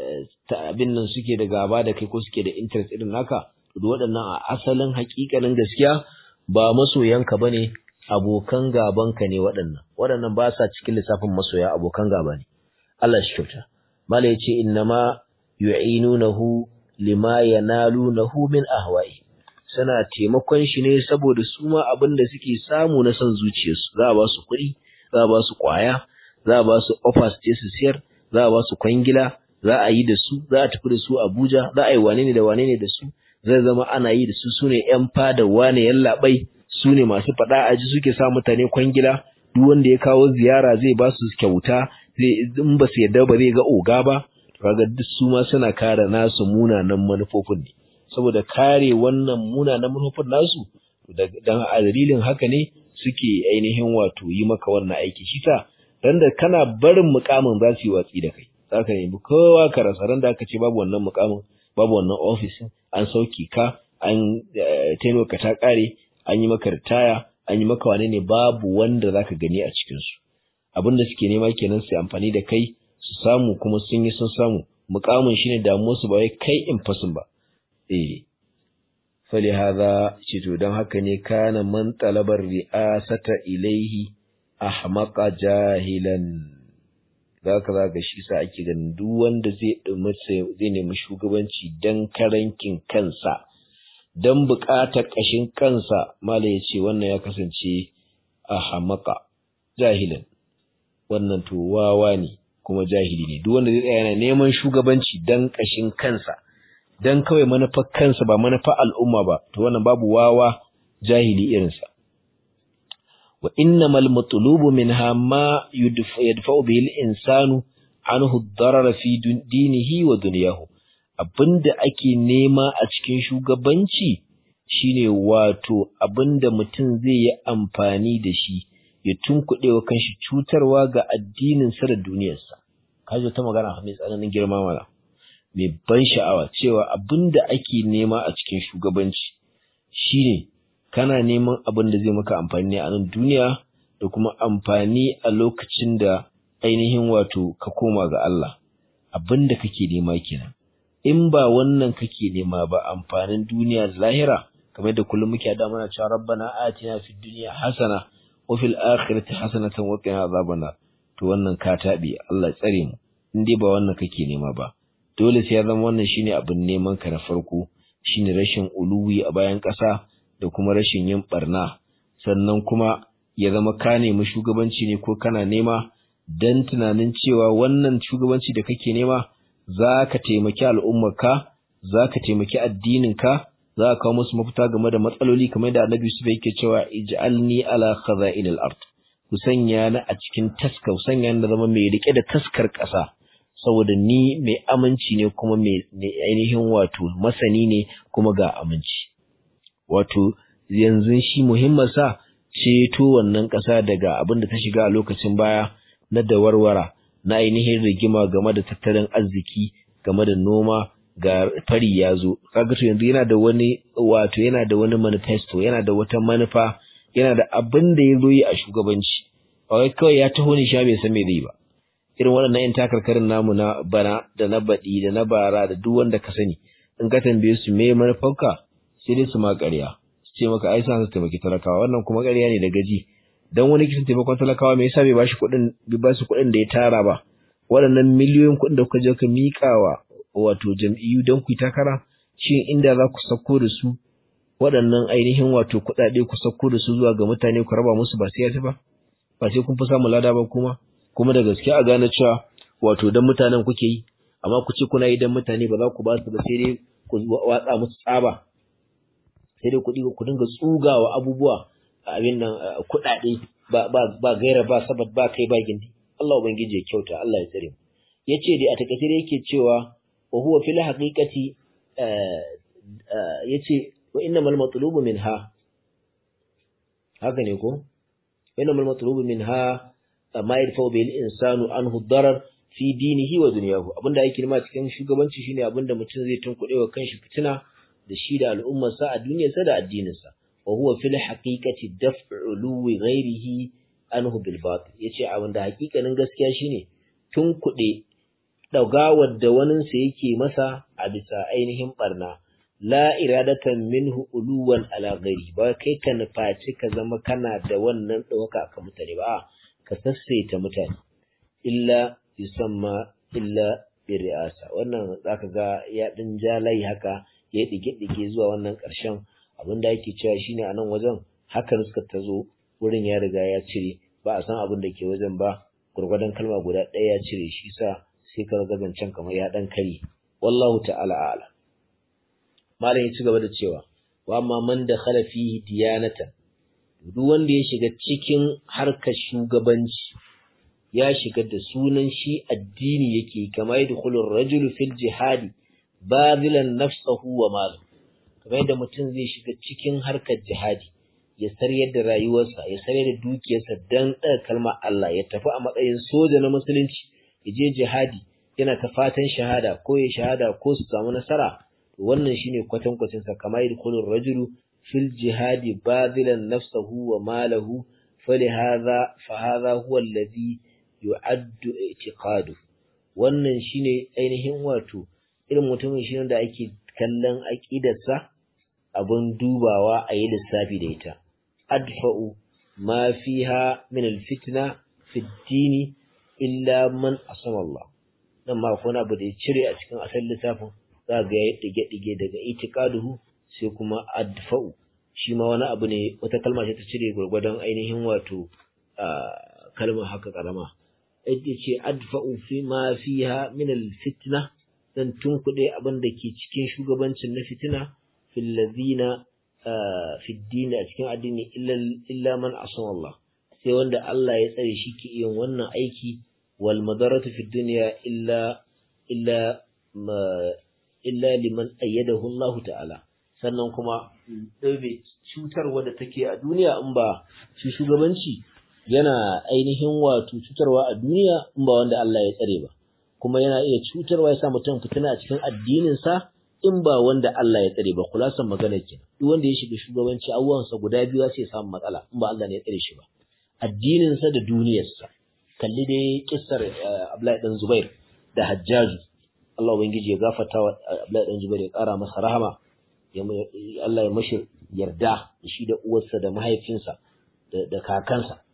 ta abin nan suke da gaba da kai ko suke da interest irin naka da waɗannan a asalin haƙiƙanin gaskiya ba masoyanka bane abokan gabanka ne waɗannan waɗannan ba sa cikin lissafin masoya abokan gaba ne Allah shi kyauta mala yace innama yu'inunahu lima yanalunahu min ahwa'i suna taimakon shi ne saboda su ma abin da suke samu na son zuciyarsu za a ba su kuɗi za a ba su ƙwaya za a ba su offers ce su siyar za a ba su kwangila za a yi da su za a tafi da su Abuja za a yi wane ne da wane ne da su zai zama ana yi da su sune ƴan fada wane yallaɓai su ne masu faɗa aji suke sa mutane kwangila duk wanda ya kawo ziyara zai ba su kyauta zai in ba su yarda ba zai ga oga ba kaga duk su ma suna kare nasu munanan manufofin ne saboda kare wannan munanan manufofin nasu dan a dalilin haka ne suke ainihin wato yi maka wannan aiki shi ta dan da kana barin mukamin za su yi watsi da kai zaka nemi kowa ka rasa ran da aka ce babu wannan mukamin babu wannan office an sauki ka an taimaka ta kare an yi maka ritaya an yi maka wane ne babu wanda zaka gani a cikin su abinda suke nema kenan su amfani da kai su samu kuma sun yi sun samu mukamin shine damuwar su ba wai kai in fasin ba eh fali hada ce to dan haka ne kana man talabar ri'asata ilaihi ahmaqa jahilan zaka zaka shi sa ake ganin duk wanda zai zai nemi shugabanci dan karankin kansa dan buƙatar ƙashin kansa mala yace wannan ya kasance ahmaqa jahilan wannan to wawa ne kuma jahili ne duk wanda zai tsaya yana neman shugabanci dan ƙashin kansa dan kawai manufar kansa ba manufar al'umma ba to wannan babu wawa jahili irinsa wa innamal matlubu minha ma yadfa'u bihi al-insanu anhu ad-darara fi dinihi wa dunyahu abinda ake nema a cikin shugabanci shine wato abinda mutum zai yi amfani da shi ya tunkuɗe wa kanshi cutarwa ga addinin sa da duniyarsa kaje ta magana mai tsananin girma mala mai ban sha'awa cewa abinda ake nema a cikin shugabanci shine kana neman abin da zai maka amfani ne a nan duniya da kuma amfani a lokacin da ainihin wato ka koma ga Allah abinda kake nema kenan in ba wannan kake nema ba amfanin duniya da lahira kamar da kullum muke da mana cewa rabbana atina fid dunya hasana wa fil akhirati hasanatan wa qina azaban to wannan ka tabi Allah tsare mu in dai ba wannan kake nema ba dole sai ya zama wannan shine abin neman ka na farko shine rashin uluwi a bayan ƙasa da kuma rashin yin barna sannan kuma ya zama ka nemi shugabanci ne ko kana nema dan tunanin cewa wannan shugabanci da kake nema zaka taimaki al'ummarka zaka taimaki addininka za ka kawo musu mafita game da matsaloli kamar da Annabi Yusuf yake cewa ij'alni ala khaza'inil ard ku sanya ni a cikin taska ku sanya ni da zama mai rike da taskar ƙasa saboda ni mai aminci ne kuma mai ainihin wato masani ne kuma ga aminci wato yanzu shi muhimmin sa ceto wannan ƙasa daga abin da ta shiga a lokacin baya na dawarwara na ainihin rigima game da tattalin arziki game da noma ga fari ya zo kaga to yanzu yana da wani wato yana da wani manifesto yana da wata manufa yana da abin da ya zo yi a shugabanci ba kawai ya taho ne sha bai san me zai ba irin waɗannan yan takarkarin namu na bana da na baɗi da na bara da duk wanda ka sani in ka tambaye su me manufarka sai dai su ma ƙarya su ce maka ai sa su taimaki talakawa wannan kuma ƙarya ne da gaji dan wani kisan taimakon talakawa me yasa bai bashi kuɗin bai ba su kuɗin da ya tara ba waɗannan miliyoyin kuɗin da kuka je ka miƙawa wato jam'iyyu don ku yi takara shin inda za ku sako da su waɗannan ainihin wato kuɗaɗe ku sako da su zuwa ga mutane ku raba musu ba sai ya ba ba sai kun fi samun lada ba kuma kuma da gaske a gane cewa wato dan mutanen kuke yi amma ku ce kuna yi dan mutane ba za ku ba su ba sai dai ku watsa musu tsaba sai dai kuɗi ku dinga tsugawa abubuwa abin nan kuɗaɗe ba ba ba gaira ba sabat ba kai ba gindi Allah ubangiji ya kyauta Allah ya tsare mu yace dai a takaice dai yake cewa wa huwa fil haqiqati yace wa innamal matlubu minha haka ne ko innamal matlubu minha ma yarfa'u bil insanu anhu darar fi dinihi wa dunyahu abinda yake nima cikin shugabanci shine abinda mutum zai tunkuɗe wa kanshi fitina da shi da al'ummarsa a duniyarsa da addininsa wa huwa fil haqiqati daf'u luwi ghairihi anhu bil batil yace abinda hakikanin gaskiya shine tunkuɗe dagawar da wanin sa yake masa a bisa ainihin barna la iradatan minhu uluwan ala ghairi ba kai ka nufaci ka zama kana da wannan dauka akan mutane ba ka sassaita mutane illa yusamma illa bi ri'asa wannan zaka ga ya din jalai haka ya dige dige zuwa wannan karshen abinda yake cewa shine anan wajen haka suka tazo wurin ya riga ya cire ba a san abin da ke wajen ba gurgurdan kalma guda ɗaya ya cire shi sa sai ka ga zancen kamar ya dan kare wallahu ta'ala a'lam malam ya ci gaba da cewa wa amma man dakhala fihi diyanatan duk wanda ya shiga cikin harkar shugabanci ya shiga da sunan shi addini yake kamar yadkhulur rajulu fil jihadi bazilan nafsahu wa malahu kamar yadda mutum zai shiga cikin harkar jihadi ya saryar da rayuwarsa ya saryar da dukiyarsa dan ɗaga kalmar Allah ya tafi a matsayin soja na musulunci ya je jihadi yana ta fatan shahada ko ya shahada ko su samu nasara wannan shine kwatankwacin sa kamar yadkhulur rajulu fil jihadi bazilan nafsahu wa malahu falihadha fa hadha huwa alladhi yu'addu i'tiqadu wannan shine ainihin wato irin mutumin shi da ake kallon aqidarsa abun dubawa a yi lissafi da ita adfa'u ma fiha min alfitna fi ad-din illa man asama Allah dan ma ko abu da ya cire a cikin asalin lissafin za ga ya dige dige daga i'tiqaduhu sai kuma adfa'u shi ma wani abu ne wata kalma ce ta cire gurgurdan ainihin wato kalmar haka karama ita ce adfa'u fi ma fiha min alfitna dan tunkuɗe abin da ke cikin shugabancin na fitina fil ladina fi ad-din a cikin addini illa illa man asama Allah sai wanda Allah ya tsare shi ke yin wannan aiki wal madaratu fi dunya illa illa ma illa liman ayyadahu Allah ta'ala sannan kuma dabe cutarwa da take a duniya in ba shi shugabanci yana ainihin wato cutarwa a duniya in ba wanda Allah ya tsare ba kuma yana iya cutarwa ya sa mutum fitina a cikin addinin sa in ba wanda Allah ya tsare ba kulasan magana ke duk wanda ya shiga shugabanci abubuwan sa guda biyu sai ya samu matsala in ba Allah ne ya tsare shi ba addinin sa da duniyar sa kalli dai kissar Abdullahi dan Zubair da Hajjaju Allah ubangiji ya gafarta wa Abdullahi dan Zubair ya kara masa rahama Allah ya mashi yarda shi da uwarsa da mahaifinsa da kakansa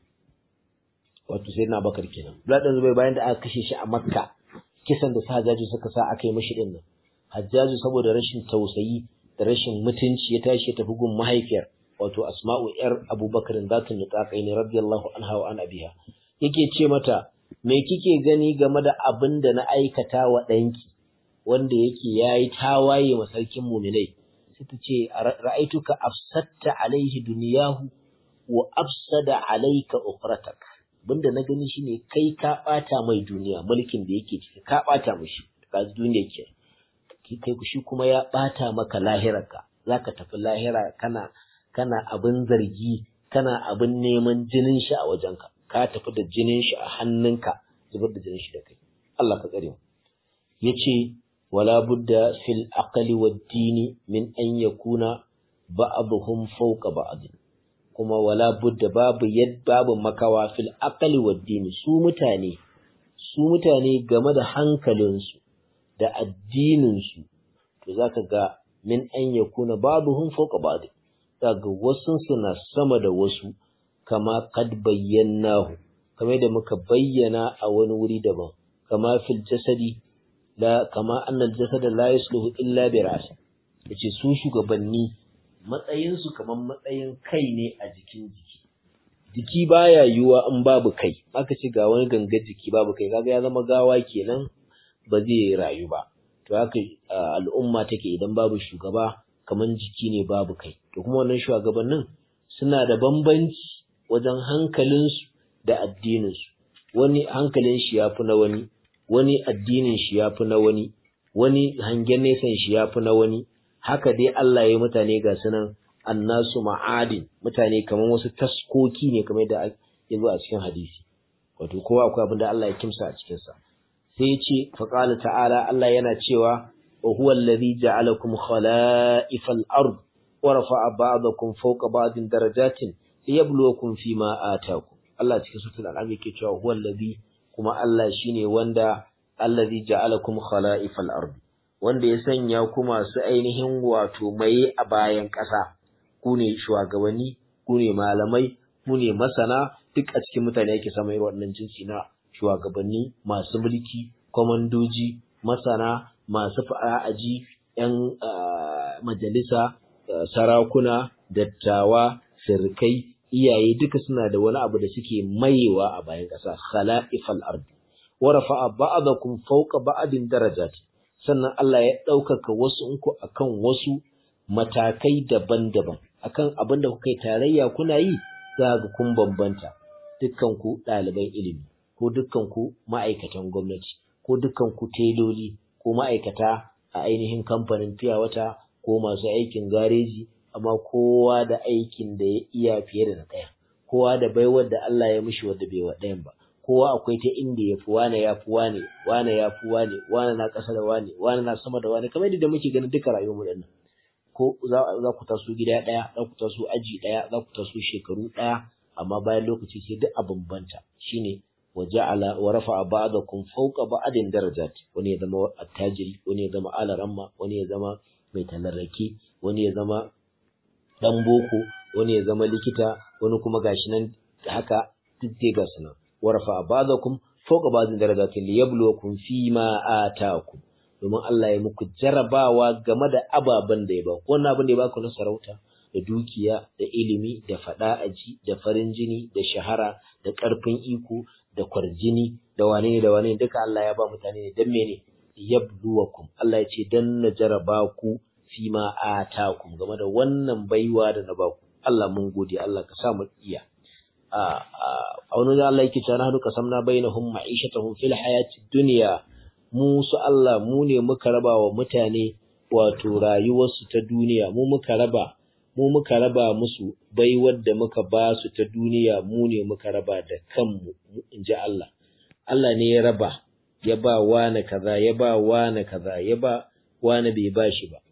wato sai na bakar kenan Abdullahi dan Zubair bayan da aka kashe shi a Makka kisan da Hajjaju suka sa aka yi mashi din nan Hajjaju saboda rashin tausayi da rashin mutunci ya tashi ya tafi gun mahaifiyar wato Asma'u yar Abubakar zatun nutaqain radiyallahu anha wa an abiha yake ce mata me kike gani game da abin da na aikata wa danki wanda yake yayi tawaye wa sarkin mu'minai sai ta ce ra'aituka afsatta alaihi dunyahu wa afsada alayka ukhratak bunda na gani shine kai ka bata mai duniya mulkin da yake ciki ka bata mishi ka duniya ke kai ku shi kuma ya bata maka lahirarka zaka tafi lahira kana kana abin zargi kana abin neman jinin shi a wajenka ka tafi da jinin shi a hannunka zubar da jinin shi da kai Allah ka tsare mu yace wala budda fil aqli wad dini min an yakuna ba'dhum fawqa ba'd kuma wala budda babu yad babu makawa fil aqli wad dini su mutane su mutane game da hankalinsu da addininsu to zaka ga min an yakuna ba'dhum fawqa ba'd daga wasu suna sama da wasu kama kad bayyanahu kamar da muka bayyana a wani wuri daban kama fil jasadi la kama annal jasad la yasluhu illa bi ra'si yace su shugabanni matsayin su kaman matsayin kai ne a jikin jiki jiki baya yiwa in babu kai aka ce ga wani gangar jiki babu kai kaga ya zama gawa kenan ba zai rayu ba to haka al'umma take idan babu shugaba kaman jiki ne babu kai to kuma wannan shugabannin suna da bambanci wajen hankalinsu da addininsu wani hankalin shi yafi na wani wani addinin shi yafi na wani wani hangen nesan shi yafi na wani haka dai Allah ya yi mutane ga sunan annasu ma'adin mutane kamar wasu taskoki ne kamar da ya zo a cikin hadisi wato kowa akwai abin da Allah ya kimsa a cikin sa sai ya ce fa qala ta'ala Allah yana cewa wa huwa alladhi ja'alakum khala'ifal ard wa rafa'a ba'dakum fawqa ba'din darajatin liyabluwakum fima ataakum Allah cikin suratul an'am yake cewa huwa alladhi kuma Allah shine wanda alladhi ja'alakum khala'ifal ard wanda ya sanya ku masu ainihin wato mai a bayan ƙasa ku ne shugabanni ku ne malamai ku ne masana duk a cikin mutane yake samun irin wannan jinsi na shugabanni masu mulki komandoji masana masu fa'aji yan majalisa sarakuna dattawa sirkai iyaye duka suna da wani abu da suke mayewa a bayan ƙasa khala'ifal ard wa rafa'a ba'dakum fawqa ba'din darajat sannan Allah ya ɗaukaka wasu ku akan wasu matakai daban-daban akan abin da kuka yi tarayya kuna yi za ga kun bambanta dukkan ku ɗaliban ilimi ko dukkan ku ma'aikatan gwamnati ko dukkan ku teloli ko ma'aikata a ainihin kamfanin fiya wata ko masu aikin gareji amma kowa da aikin da ya iya fiye da na ɗaya kowa da baiwar da Allah ya mishi wadda bai wa ɗayan ba kowa akwai ta inda ya fi wane ya fi wane wane ya fi wane wane na ƙasa da wane wane na sama da wane kamar yadda muke ganin duka rayuwar mu dinnan ko za ku taso gida ɗaya za ku taso aji ɗaya za ku taso shekaru ɗaya amma bayan lokaci sai duk a bambanta shine waja'ala wa rafa'a ba'dakum fawqa ba'din darajat wani ya zama attajiri wani ya zama alaramma wani ya zama mai talarraki wani ya zama dan boko wani ya zama likita wani kuma gashi nan haka duk dai ga sunan wa rafa'a ba'dakum fawqa ba'din darajatin liyabluwakum fima ataakum domin Allah ya muku jarabawa game da ababen da ya ba wannan abin da ya ba ku na sarauta da dukiya da ilimi da fada aji da farin jini da shahara da karfin iko da kwarjini da wane ne da wane ne duka Allah ya ba mutane ne dan mene yabluwakum Allah ya ce dan na jaraba ku fima ataakum game da wannan baiwa da na ba ku Allah mun gode Allah ka sa mu iya a a wani Allah yake cewa nahnu qasamna bainahum ma'ishatahum fil hayatid dunya mu su Allah mu ne muka raba wa mutane wato rayuwarsu ta duniya mu muka raba mu muka raba musu baiwar da muka ba su ta duniya mu ne muka raba da kanmu inji Allah Allah ne ya raba ya ba wani kaza ya ba wani kaza ya ba wani bai bashi ba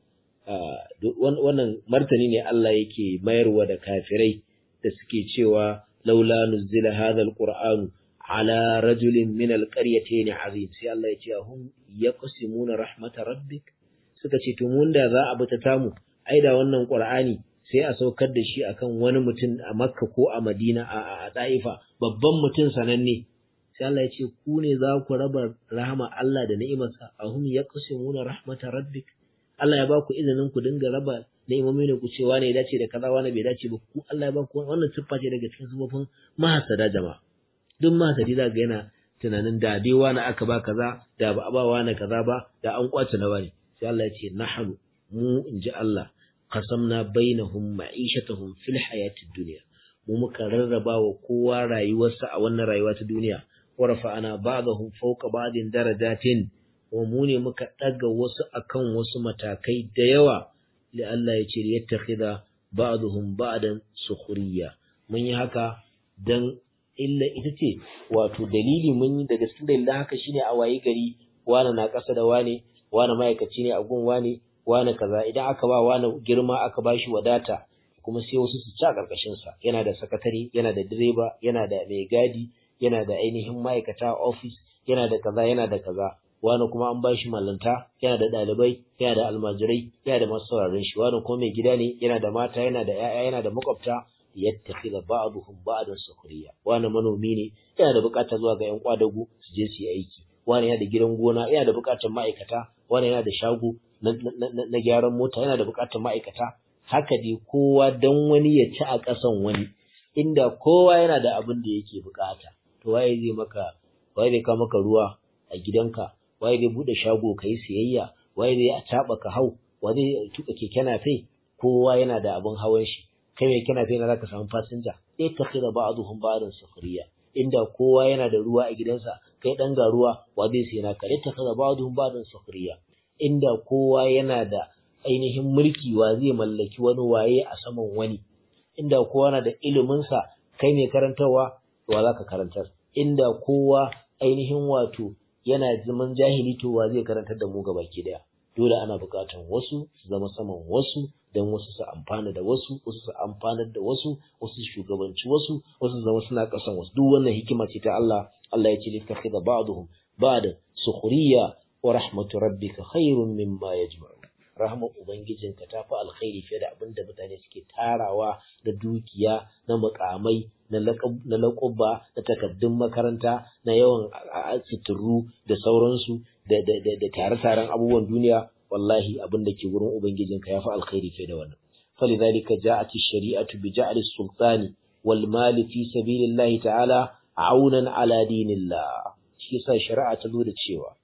wannan martani ne Allah yake mayarwa da kafirai da suke cewa laula nuzila hadha alqur'anu ala rajulin min alqaryatayn azim sai Allah ya ce hum yaqsimuna rahmatar rabbik suka ce to mun da za a bi ta tamu ai da wannan qur'ani sai a saukar da shi akan wani mutum a Makka ko a Madina a Taifa babban mutum sananne sai Allah ya ce ku ne za ku raba rahama Allah da ni'imarsa ahum yaqsimuna rahmatar rabbik Allah ya ba ku izinin ku dinga raba ni'imomi ne ku ce wane ya dace da kaza wane bai dace ba ku Allah ya ba ku wannan siffa ce daga cikin sifofin mahasada jama'a duk mahasadi za ga yana tunanin da dai wani aka ba kaza da ba a ba wani kaza ba da an kwace na wani sai Allah ya ce nahnu mu inji Allah qasamna bainahum ma'ishatahum fil hayatid dunya mu muka rarraba wa kowa rayuwarsa a wannan rayuwa ta duniya wa rafa'ana ba'dahum fawqa ba'din darajatin wa mu ne muka daga wasu akan wasu matakai da yawa li Allah ya ce yattakhidha ba'dahum ba'dan sukhriya mun yi haka dan illa ita ce wato dalili mun yi daga cikin dalilin haka shine a wayi gari wani na ƙasa da wani wani ma'aikaci ne a gun wani wani kaza idan aka ba wani girma aka ba shi wadata kuma sai wasu su ci a ƙarƙashin sa yana da sakatare yana da direba yana da mai gadi yana da ainihin ma'aikata office yana da kaza yana da kaza wani kuma an ba shi mallanta yana da ɗalibai yana da almajirai yana da masu sauraron shi wani kuma mai gida ne yana da mata yana da 'ya'ya yana da makwabta yattakhidha ba'dhum ba'dan sukhriya wani manomi ne yana da bukatar zuwa ga ƴan kwadago su je su yi aiki wani yana da gidan gona yana da bukatar ma'aikata wani yana da shago na, na, na, na gyaran mota yana da bukatar ma'aikata haka dai kowa dan wani ya ci a ƙasan wani inda kowa yana da abin da yake bukata to waye zai maka waye zai kawo maka ruwa a gidanka waye zai bude shago kai siyayya waye zai a taba ka hau waye zai tuka keke nafe kowa yana da abin hawan shi kai mai kana fina zaka samu fasinja eh takhira ba'dhum ba'dan sukhriya inda kowa yana da ruwa a gidansa kai dan ga ruwa wa zai sai naka ta kaza ba'dhum ba'dan sukhriya inda kowa yana da ainihin mulki wa zai mallaki wani waye a saman wani inda kowa na da ilimin sa kai ne karantawa wa zaka karantar inda kowa ainihin wato yana zaman jahili to wa zai karantar da mu gabaki daya dole ana buƙatar wasu su zama saman wasu dan wasu su amfana da wasu wasu su amfanar da wasu wasu shugabanci wasu wasu zama suna kasan wasu duk wannan hikima ce ta Allah Allah ya ce littakhidha ba'dhum ba'da sukhriya wa rahmatu rabbika khairun mimma yajma'un rahmar ubangijinka ta fi alkhairi fiye da abin da mutane suke tarawa da dukiya na mukamai na laƙuba da takaddun makaranta na yawan suturu da sauransu da tare-taren abubuwan duniya wallahi abin da ke wurin ubangijinka ya fi alkhairi fiye da wannan falidhalika ja'at ash-shari'atu bi ja'li as-sultani wal mali fi sabilillahi ta'ala aunan ala dinillah shi yasa shari'a ta zo da cewa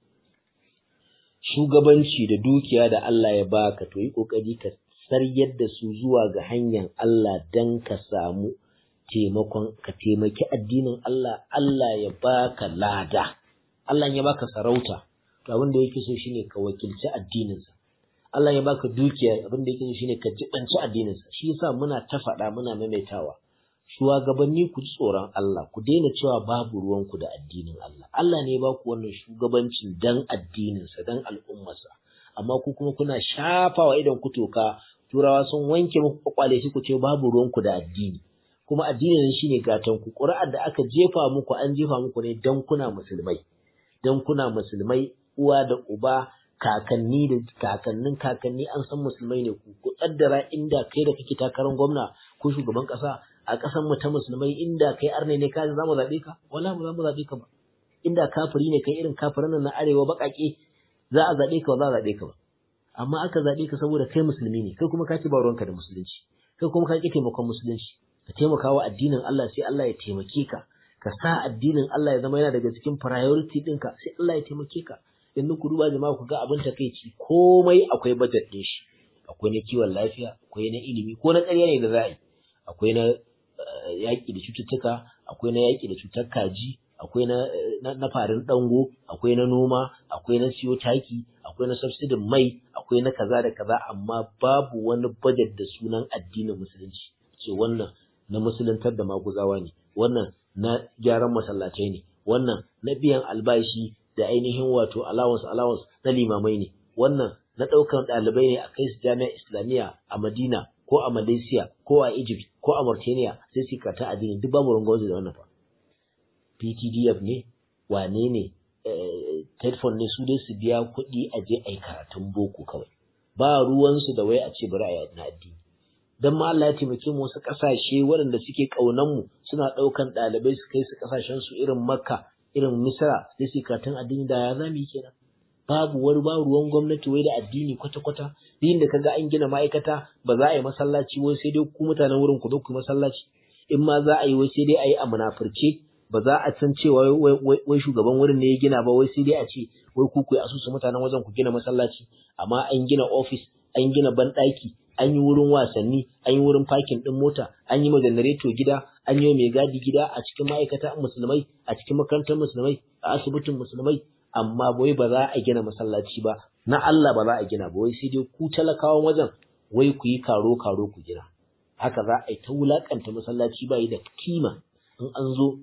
shugabanci da dukiya da Allah ya baka to yi kokari ka saryar da su zuwa ga hanyar Allah dan ka samu taimakon ka taimaki addinin Allah Allah ya baka lada Allah ya baka sarauta to abin da yake so shine ka wakilci addinin sa Allah ya baka dukiya abin da yake so shine ka jibanci addinin sa shi yasa muna ta faɗa muna maimaitawa shugabanni ku ji tsoron Allah ku daina cewa babu ruwan ku da addinin Allah Allah ne ya baku wannan shugabancin dan addinin sa dan al'ummar sa amma ku kuma kuna shafawa idan ku toka turawa sun wanke muku kwakwale shi ku ce babu ruwan ku da addini kuma addinin shine gatan ku Qur'an da aka jefa muku an jefa muku ne dan kuna musulmai dan kuna musulmai uwa da uba kakanni da kakannin kakanni an san musulmai ne ku ku kaddara inda kai da kake takarar gwamna ko shugaban kasa a kasan mu ta musulmai inda kai arne ne ka za mu zabe ka wala mu za mu zabe ka ba inda kafiri ne kai irin kafiran nan na arewa bakake za a zabe ka ba za a zabe ka ba amma aka zabe ka saboda kai musulmi ne kai kuma ka ci ba ruwanka da musulunci kai kuma ka ki taimakon musulunci ka taimaka wa addinin Allah sai Allah ya taimake ka ka sa addinin Allah ya zama yana daga cikin priority ɗinka sai Allah ya taimake ka yanzu ku duba jama'a ku ga abin takeici komai akwai budget din shi akwai na kiwon lafiya akwai na ilimi ko na ƙarya ne da za a yi akwai na yaƙi da cututtuka akwai na yaƙi da cutar kaji akwai na na farin dango akwai na noma akwai na siyo taki akwai na subsidy mai akwai na kaza da kaza amma babu wani budget da sunan addinin musulunci ce wannan na musuluntar da maguzawa ne wannan na gyaran masallatai ne wannan na biyan albashi da ainihin wato allowance allowance na limamai ne wannan na ɗaukan ɗalibai ne a kai su jami'ar islamiyya a Madina ko a Malaysia ko a Egypt ko a Mauritania sai su karta addini duk babu rangawazi da wannan fa P T D F ne wane ne telephone ne su dai su biya kuɗi a je ai karatun boko kawai ba ruwansu da wai a ce bari a yi na addini dan ma Allah ya taimake mu wasu kasashe waɗanda suke kaunan mu suna ɗaukan ɗalibai su kai su kasashen su irin Makka irin Misra sai su karatun addini da ya zami kenan babu wani ba ruwan gwamnati wai da addini kwata-kwata din da kaga an gina ma'aikata ba za a yi masallaci wai sai dai ku mutanen wurin ku zo ku masallaci in ma za a yi wai sai dai a yi a munafurce ba za a san cewa wai shugaban wurin ne ya gina ba wai sai dai a ce wai ku ku asusu mutanen wajen ku gina masallaci amma an gina office an gina banɗaki an yi wurin wasanni an yi wurin parking din mota an yi ma generator gida an yi mai gadi gida a cikin ma'aikata musulmai a cikin makarantar musulmai a asibitin musulmai amma wai ba za a gina masallaci ba na Allah ba za a gina ba wai sai dai ku talakawan wajen wai ku yi karo karo ku gina haka za a yi ta wulakanta masallaci ba yi da kima in an zo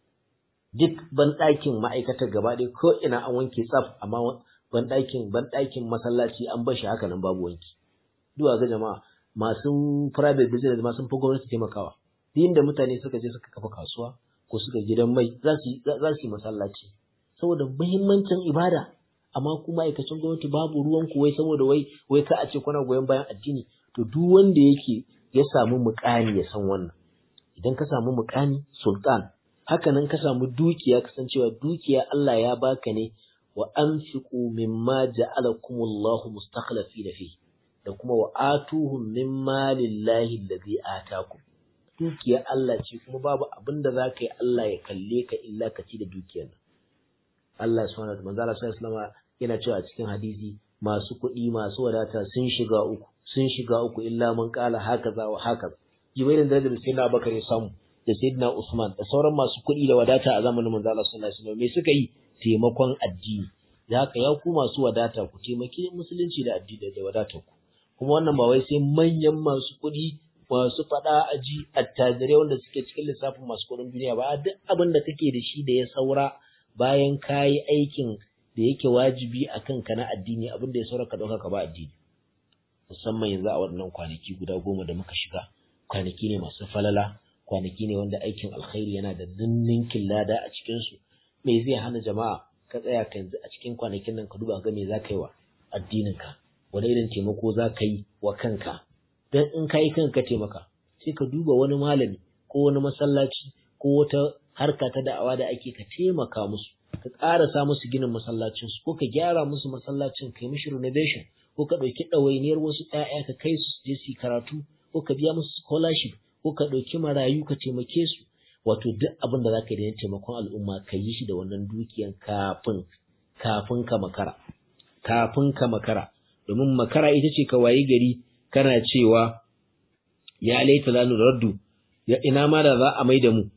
duk banɗakin ma'aikatar gaba ɗaya ko ina an wanke tsaf amma banɗakin banɗakin masallaci an bar shi haka nan babu wanki duwa ga jama'a masu private business ma sun fi gwamnati taimakawa din da mutane suka je suka kafa kasuwa ko suka gidan mai za su za su yi masallaci saboda muhimmancin ibada amma kuma aikacin gwamnati babu ruwan ku wai saboda wai wai ka a ce kuna goyon bayan addini to duk wanda yake ya samu muƙani ya san wannan idan ka samu muƙani sultan haka nan ka samu dukiya kasancewa dukiya Allah ya baka ne wa anfiqu mimma ja'alakumullahu mustakhlifina fi da kuma wa atuhum mimma lillahi allazi atakum dukiya Allah ce kuma babu abinda zaka yi Allah ya kalle ka illa ka ci da dukiyar nan Allah subhanahu wa ta'ala manzo Allah sallallahu alaihi wasallam yana cewa a cikin hadisi masu kuɗi masu wadata sun shiga uku sun shiga uku illa man qala hakaza wa hakaza jibairin da da sai na bakare samu da Sayyidina Usman da sauran masu kuɗi da wadata a zamanin manzo Allah sallallahu alaihi wasallam me suka yi taimakon addini da haka ya ku masu wadata ku taimaki musulunci da addini da wadatar ku kuma wannan ba wai sai manyan masu kuɗi masu faɗa aji attajirai wanda suke cikin lissafin masu kuɗin duniya ba duk abin da kake da shi da ya saura bayan kayi aikin da yake wajibi a kanka na addini abin da ya saura ka ɗauka ka ba addini musamman yanzu a waɗannan kwanaki guda goma da muka shiga kwanaki ne masu falala kwanaki ne wanda aikin alkhairi yana da ninninkin lada a cikinsu me zai hana jama'a ka tsaya ka yanzu a cikin kwanakin nan ka duba ga me za ka yi wa addininka wani irin taimako za ka yi wa kanka dan in ka yi kanka taimaka sai ka duba wani malami ko wani masallaci ko wata harka ta da'awa da ake ka taimaka musu ka ƙarasa musu ginin masallacinsu ko ka gyara musu masallacin kai mishi renovation ko ka ɗauki ɗawainiyar wasu ƴaƴa ka kai su je su karatu ko ka biya musu scholarship ko ka ɗauki marayu ka taimake su wato duk abin da za ka yi da taimakon al'umma ka yi shi da wannan dukiyan kafin kafin ka makara kafin ka makara domin makara ita ce ka wayi gari kana cewa ya laita la nuraddu ya ina ma da za a mai da mu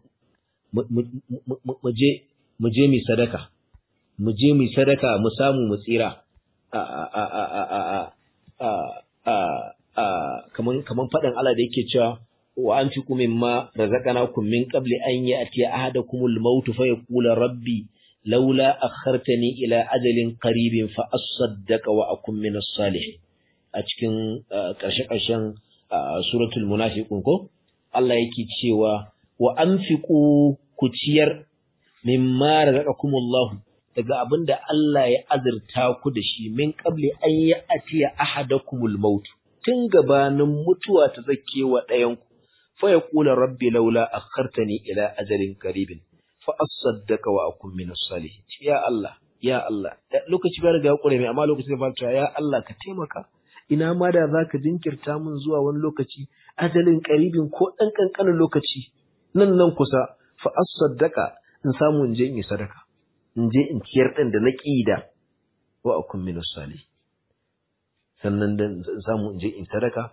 mu je mu je mu sadaka mu je mu sadaka mu samu mu tsira a a a a a a a kaman kaman faɗin Allah da yake cewa wa anfiqu mimma razaqnakum min qabli an ya'tiya ahadakumul maut fa yaqula rabbi laula akhartani ila ajalin qaribin fa asaddaqa wa akun minas salihin a cikin ƙarshe-ƙarshen suratul munafiqun ko Allah yake cewa wa anfiqu ku ciyar mimma razaqakumullahu daga abinda Allah ya azurta ku da shi min qabli an ya'tiya ahadakumul maut tun gabanin mutuwa ta zake wa ɗayanku fa yaqulu rabbi laula akhartani ila ajalin qaribin fa asaddaqa wa akun minas salihin ya Allah ya Allah lokaci ba riga kure mai amma lokaci ba ta ya Allah ka taimaka ina ma da zaka jinkirta mun zuwa wani lokaci ajalin qaribin ko dan kankanin lokaci nan nan kusa fa asaddaqa in samu in je in yi sadaka in je in ciyar din da na ƙida wa akun minas salihin sannan dan samu in je in sadaka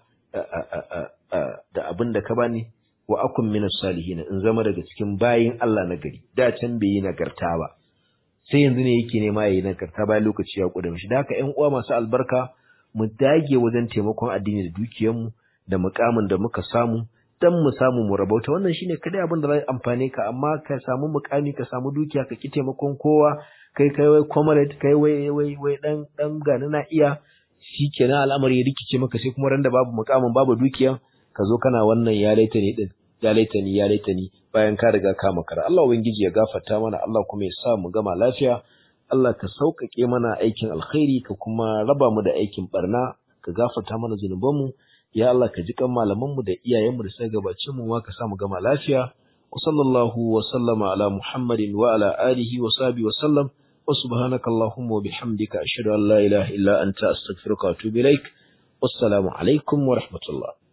da abin da ka bani wa akun minas salihin in zama daga cikin bayin Allah na gari da can bai yi nagarta ba sai yanzu ne yake nema yayi nagarta bayan lokaci ya kuda mishi da haka ƴan uwa masu albarka mu dage wajen taimakon addini da dukiyar mu da mukamin da muka samu dan mu samu mu rabauta wannan shine kadai abin da zai amfane ka amma ka samu mukami ka samu dukiya ka ki taimakon kowa kai kai wai comrade kai wai wai wai dan dan gani na iya shikenan al'amari ya rikice maka sai kuma randa babu mukamin babu dukiya ka zo kana wannan ya laita ne din ya laita ni ya laita ni bayan ka riga ka makara Allah ubangiji ya gafarta mana Allah kuma ya sa mu gama lafiya Allah ka sauƙaƙe mana aikin alkhairi ka kuma raba mu da aikin barna ka gafarta mana zunubanmu ya Allah ka ji kan malamanmu da iyayenmu da suka gabace mu ma ka sa mu gama lafiya wa sallallahu wa sallama ala muhammadin wa ala alihi wa sahbihi wa sallam wa subhanaka allahumma wa bihamdika ashhadu an la ilaha illa anta astaghfiruka wa atubu ilaik wassalamu alaikum wa rahmatullah.